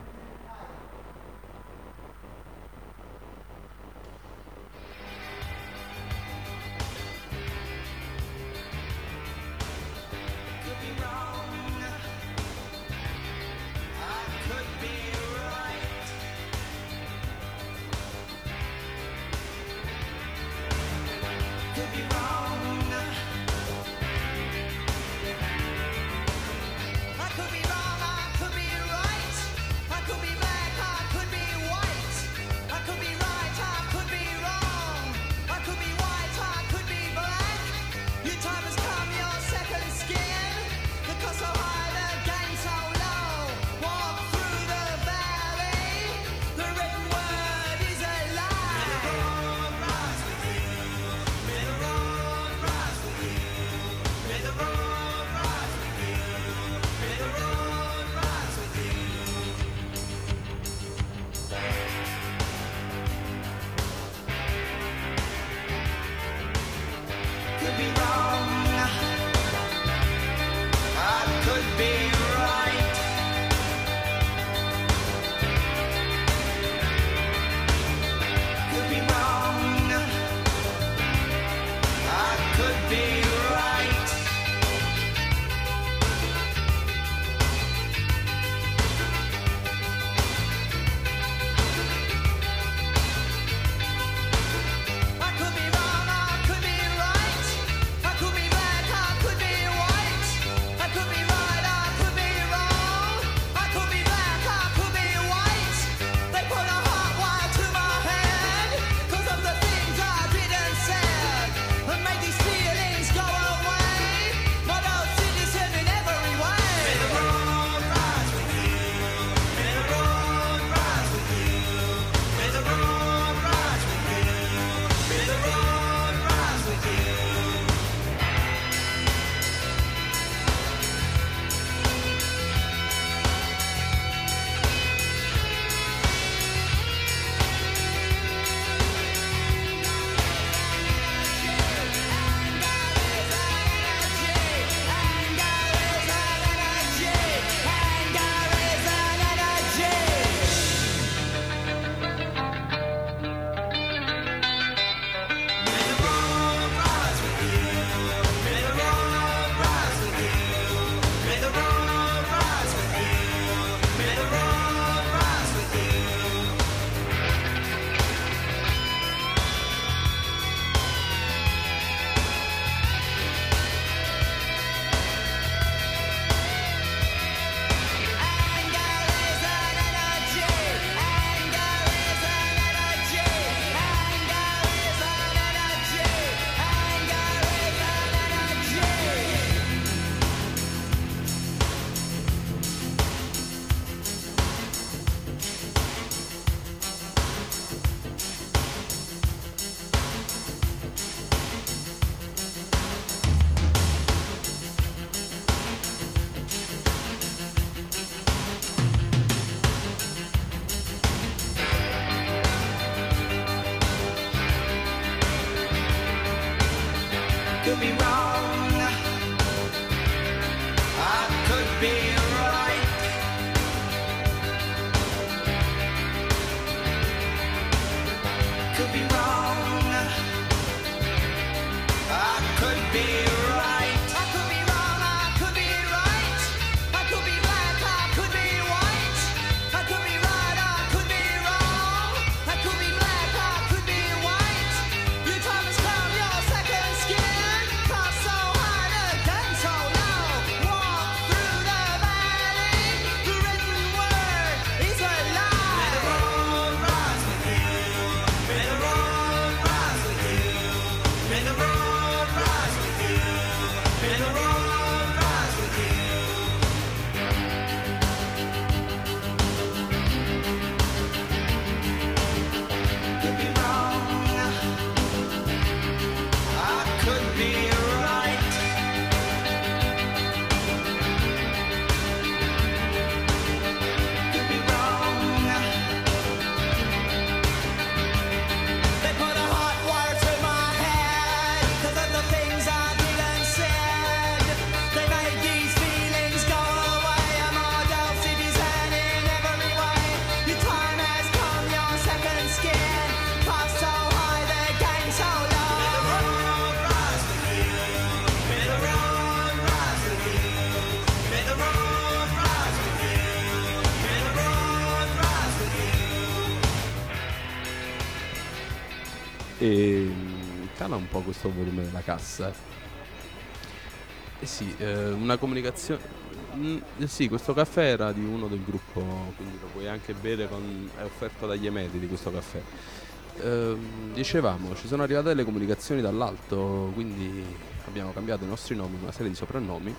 Speaker 5: could be wrong, I could be right. Could be wrong, I could be right. I could be wrong, I could be right. I could be black, I could be white. I could be right, I could be wrong. I could be black, I could be white. Your time has come, your second skin. Come so hard again, so low. Walk through the valley. The written word is a lie. May the road rise with you. May the road rise with you. May the road rise with you.
Speaker 9: e mh, cala un po' questo volume della cassa. Eh sì, eh, una comunicazione. Mm, eh sì, questo caffè era di uno del gruppo, quindi lo puoi anche bere, con, è offerto dagli emeriti questo caffè. Eh, dicevamo, ci sono arrivate delle comunicazioni dall'alto, quindi abbiamo cambiato i nostri nomi, una serie di soprannomi.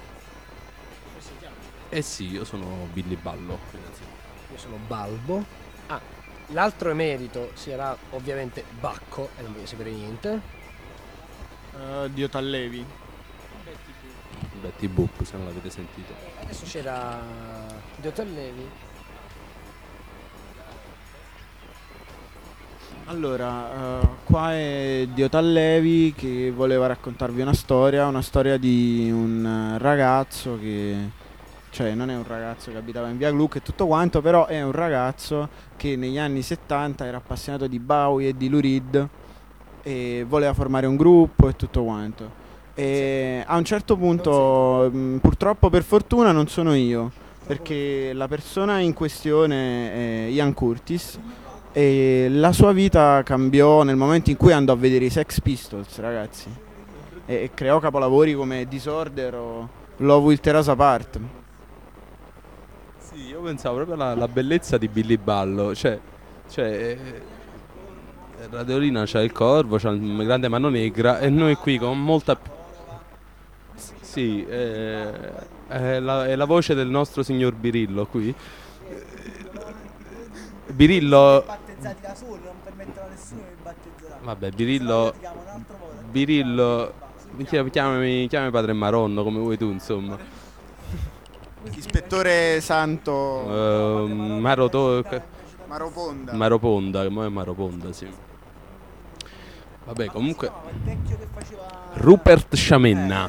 Speaker 9: Eh sì, io sono Billy Ballo.
Speaker 2: Io sono Balbo. Ah, l'altro emerito sarà ovviamente Bacco, e non voglio sapere niente.
Speaker 10: Uh, Dio t'allevi.
Speaker 9: Betty Boop, se non l'avete sentito.
Speaker 2: Adesso c'era Diotallevi.
Speaker 10: Allora, uh, qua è Dio t'allevi che voleva raccontarvi una storia, una storia di un ragazzo che, cioè non è un ragazzo che abitava in via Gluck e tutto quanto, però è un ragazzo che negli anni settanta era appassionato di Bowie e di Lou Reed e voleva formare un gruppo e tutto quanto. E a un certo punto, mh, purtroppo per fortuna non sono io, perché la persona in questione è Ian Curtis e la sua vita cambiò nel momento in cui andò a vedere i Sex Pistols, ragazzi, e, e creò capolavori come Disorder o Love Will Tear Us Apart.
Speaker 9: Sì, io pensavo proprio alla, alla bellezza di Billy Ballo, cioè, cioè eh, Radiolina c'ha il corvo, c'ha il grande mano negra e noi qui con molta più. Sì, eh, è, la, è la voce del nostro signor Birillo qui. Birillo.
Speaker 12: Battezzati da soli, non permettono a nessuno di battezzare.
Speaker 9: Vabbè, Birillo. Birillo. Chiamami, chiamami padre Maronno come vuoi tu, insomma.
Speaker 10: Ispettore Santo.
Speaker 9: Uh, Maroto...
Speaker 10: Maroponda.
Speaker 9: Maroponda, che mo è Maroponda, sì. Vabbè, comunque. Rupert Sciamenna.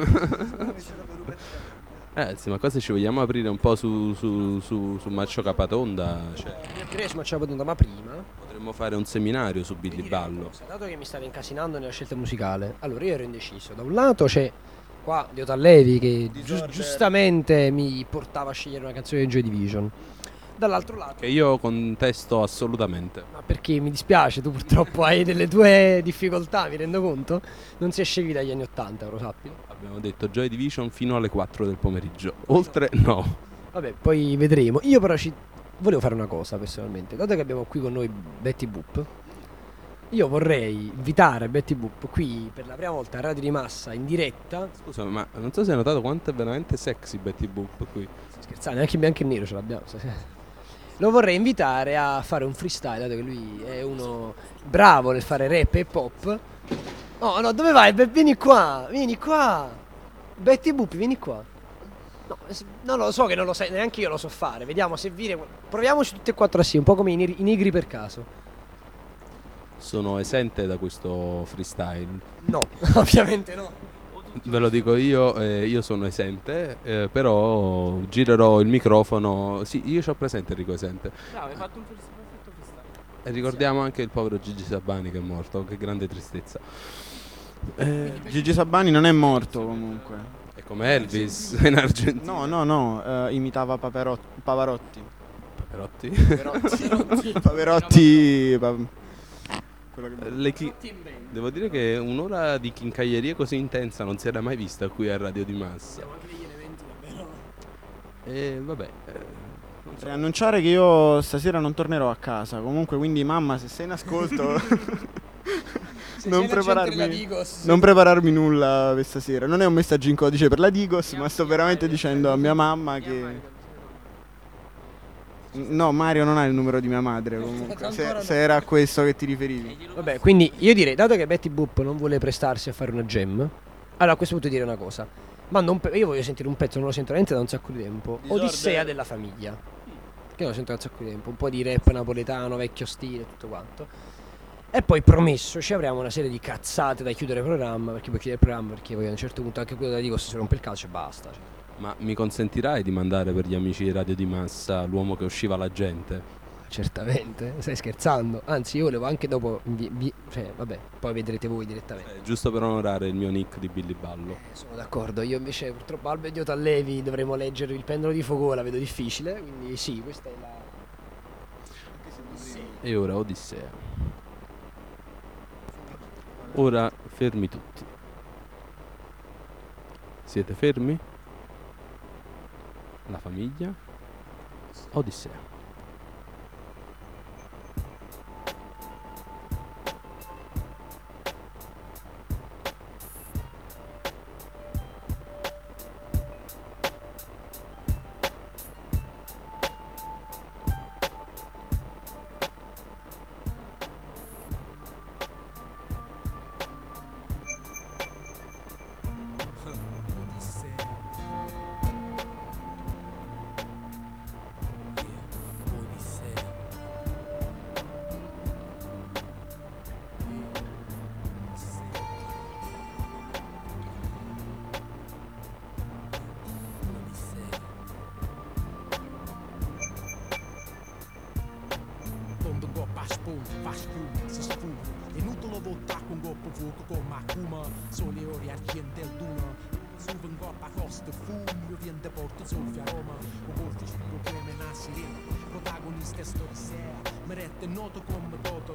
Speaker 9: Eh sì, ma cosa ci vogliamo aprire un po' su, su, su, su Maccio Capatonda? Cioè,
Speaker 2: Io direi su Maccio Capatonda, ma prima
Speaker 9: potremmo fare un seminario su Billy Ballo.
Speaker 2: Dato che mi stavo incasinando nella scelta musicale, allora io ero indeciso. Da un lato c'è qua Dio t'allevi che giu- giustamente mi portava a scegliere una canzone di Joy Division. Dall'altro lato,
Speaker 9: che io contesto assolutamente.
Speaker 2: Ma perché mi dispiace, tu purtroppo hai delle tue difficoltà, mi rendo conto. Non si è scegli dagli anni ottanta, lo sappi.
Speaker 9: Abbiamo detto Joy Division fino alle quattro del pomeriggio. Oltre no.
Speaker 2: Vabbè, poi vedremo. Io però ci volevo fare una cosa personalmente. Dato che abbiamo qui con noi Betty Boop, io vorrei invitare Betty Boop qui per la prima volta a Radio di Massa in diretta.
Speaker 9: Scusa, ma non so se hai notato quanto è veramente sexy Betty Boop qui.
Speaker 2: Scherzando, anche in bianco e nero ce l'abbiamo. Lo vorrei invitare a fare un freestyle, dato che lui è uno bravo nel fare rap e pop. No, no, dove vai? Beh, vieni qua, vieni qua. Betty Boop, vieni qua. No, non lo so che non lo sai, neanche io lo so fare. Vediamo se viene. Proviamoci tutti e quattro assieme, un po' come i, neri, i negri per caso.
Speaker 9: Sono esente da questo freestyle?
Speaker 2: No, ovviamente no.
Speaker 9: Ve lo dico io, eh, io sono esente, eh, però girerò il microfono. Sì, io ci ho presente Enrico Esente.
Speaker 11: Bravo, hai fatto un freestyle.
Speaker 9: E ricordiamo anche il povero Gigi Sabani che è morto, che grande tristezza.
Speaker 10: Eh, Gigi Sabani non è morto comunque.
Speaker 9: È come Elvis in Argentina.
Speaker 10: No, no, no, uh, imitava Paperot- Pavarotti.
Speaker 9: Paperotti?
Speaker 10: Paperotti. Paperotti. Pa-
Speaker 9: Le chi- Devo dire che un'ora di chincaglieria così intensa non si era mai vista qui a Radio di Massa. E vabbè.
Speaker 10: Eh, Potrei annunciare che io stasera non tornerò a casa. Comunque, quindi mamma, se sei in ascolto non prepararmi
Speaker 2: Digos,
Speaker 10: non prepararmi nulla per stasera. Non è un messaggio in codice per la Digos, ma sto veramente dicendo a mia mamma che no, Mario non ha il numero di mia madre comunque, se, se era a questo che ti riferivi.
Speaker 2: Vabbè, quindi io direi, dato che Betty Boop non vuole prestarsi a fare una jam, allora a questo punto dire una cosa. Mando un pe- io voglio sentire un pezzo, non lo sento veramente da un sacco di tempo.
Speaker 10: Disorder.
Speaker 2: Odissea della famiglia, che non lo sento da un sacco di tempo. Un po' di rap napoletano, vecchio stile, tutto quanto. E poi promesso ci avremo una serie di cazzate da chiudere il programma, perché poi chiudere il programma, perché poi a un certo punto anche quello da dico se si rompe il calcio e basta, cioè.
Speaker 9: Ma mi consentirai di mandare per gli amici di Radio di Massa l'uomo che usciva la gente?
Speaker 2: Certamente, stai scherzando. Anzi, io volevo anche dopo invi- vi- cioè, vabbè, poi vedrete voi direttamente.
Speaker 9: Eh, giusto per onorare il mio nick di Billy Ballo.
Speaker 2: Eh, sono d'accordo, io invece purtroppo Albe Dio t'allevi dovremo leggere il pendolo di fuoco, la vedo difficile, quindi sì, questa è la...
Speaker 9: E ora Odissea. Ora fermi tutti. Siete fermi? La famiglia. Odissea.
Speaker 13: Faz fumo, se esfuma. Inutile voltar com golpe vulgo com macuma. Sole ore argente el duna. Suven golpa costa fumo. Vien de porto sofia Roma. O golfe spiro creme na sirena. Protagonista storicea. Merette noto come toto.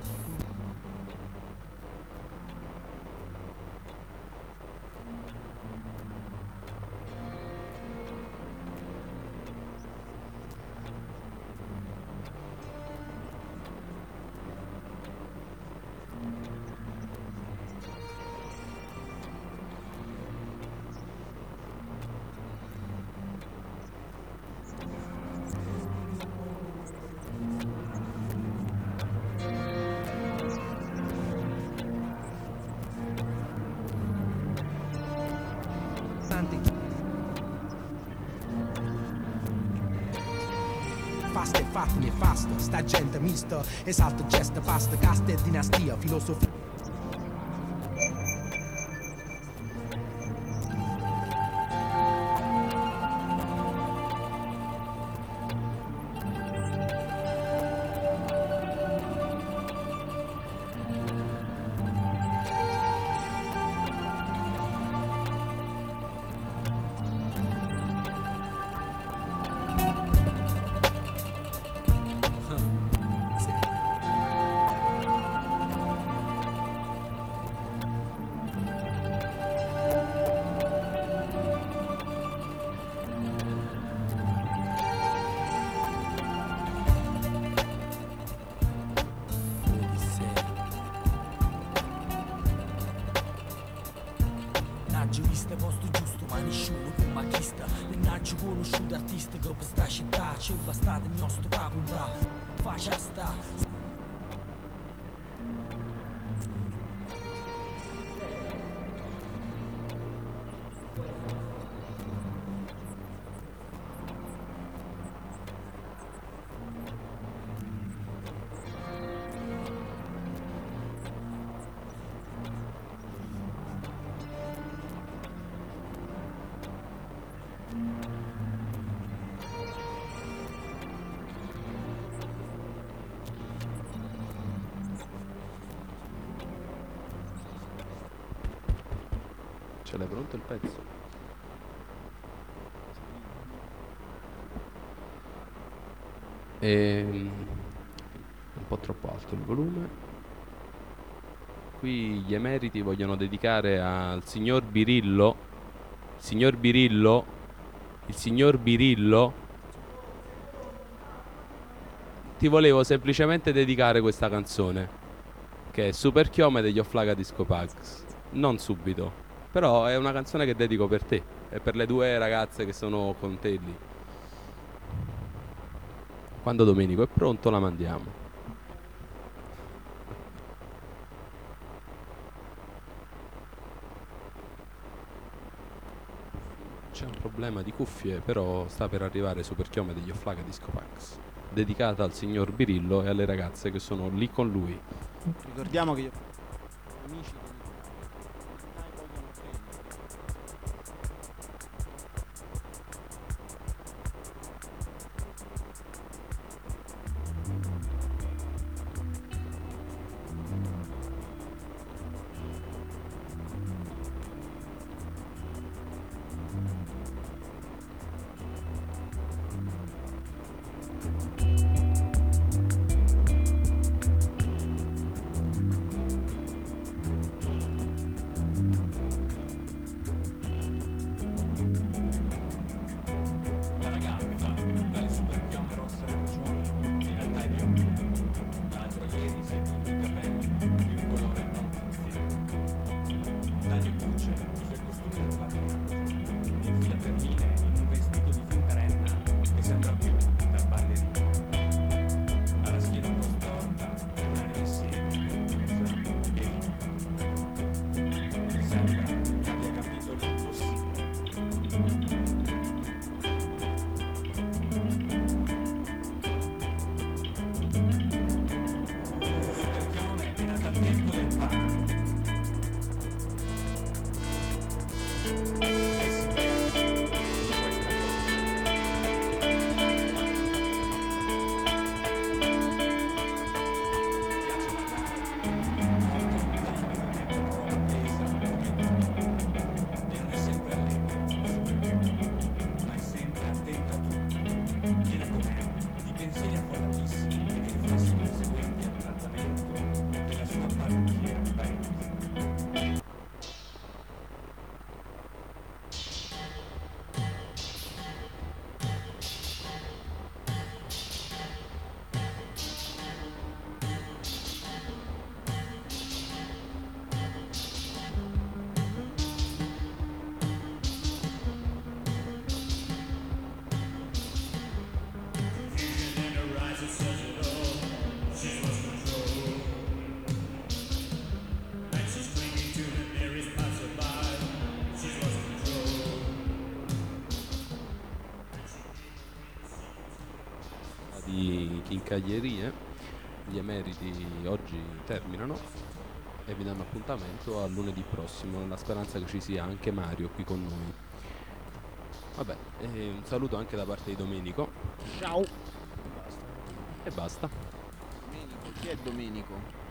Speaker 13: Fasta e fatti nefasta, sta gente mista, esalta gesta, pasta, casta e dinastia, filosofia. Giurista posto giusto ma nessuno come chista. L'innaggio conosciuto artista che per sta città c'è bastato il nostro papunta. Faccia sta.
Speaker 9: Ce l'hai pronto il pezzo? E un po' troppo alto il volume. Qui gli emeriti vogliono dedicare al signor Birillo. Signor Birillo. Il signor Birillo. Ti volevo semplicemente dedicare questa canzone, che è Super Chiome degli Offlaga Disco Pugs. Non subito. Però è una canzone che dedico per te e per le due ragazze che sono con te lì. Quando Domenico è pronto la mandiamo. C'è un problema di cuffie, però sta per arrivare Super Chiome degli Offlaga Disco Pugs, dedicata al signor Birillo e alle ragazze che sono lì con lui.
Speaker 10: Ricordiamo che io amici
Speaker 9: Di Chincaglierie, gli emeriti oggi terminano e vi danno appuntamento a lunedì prossimo, nella speranza che ci sia anche Mario qui con noi. Vabbè, e un saluto anche da parte di Domenico.
Speaker 2: Ciao.
Speaker 9: E basta.
Speaker 10: Domenico, chi è Domenico?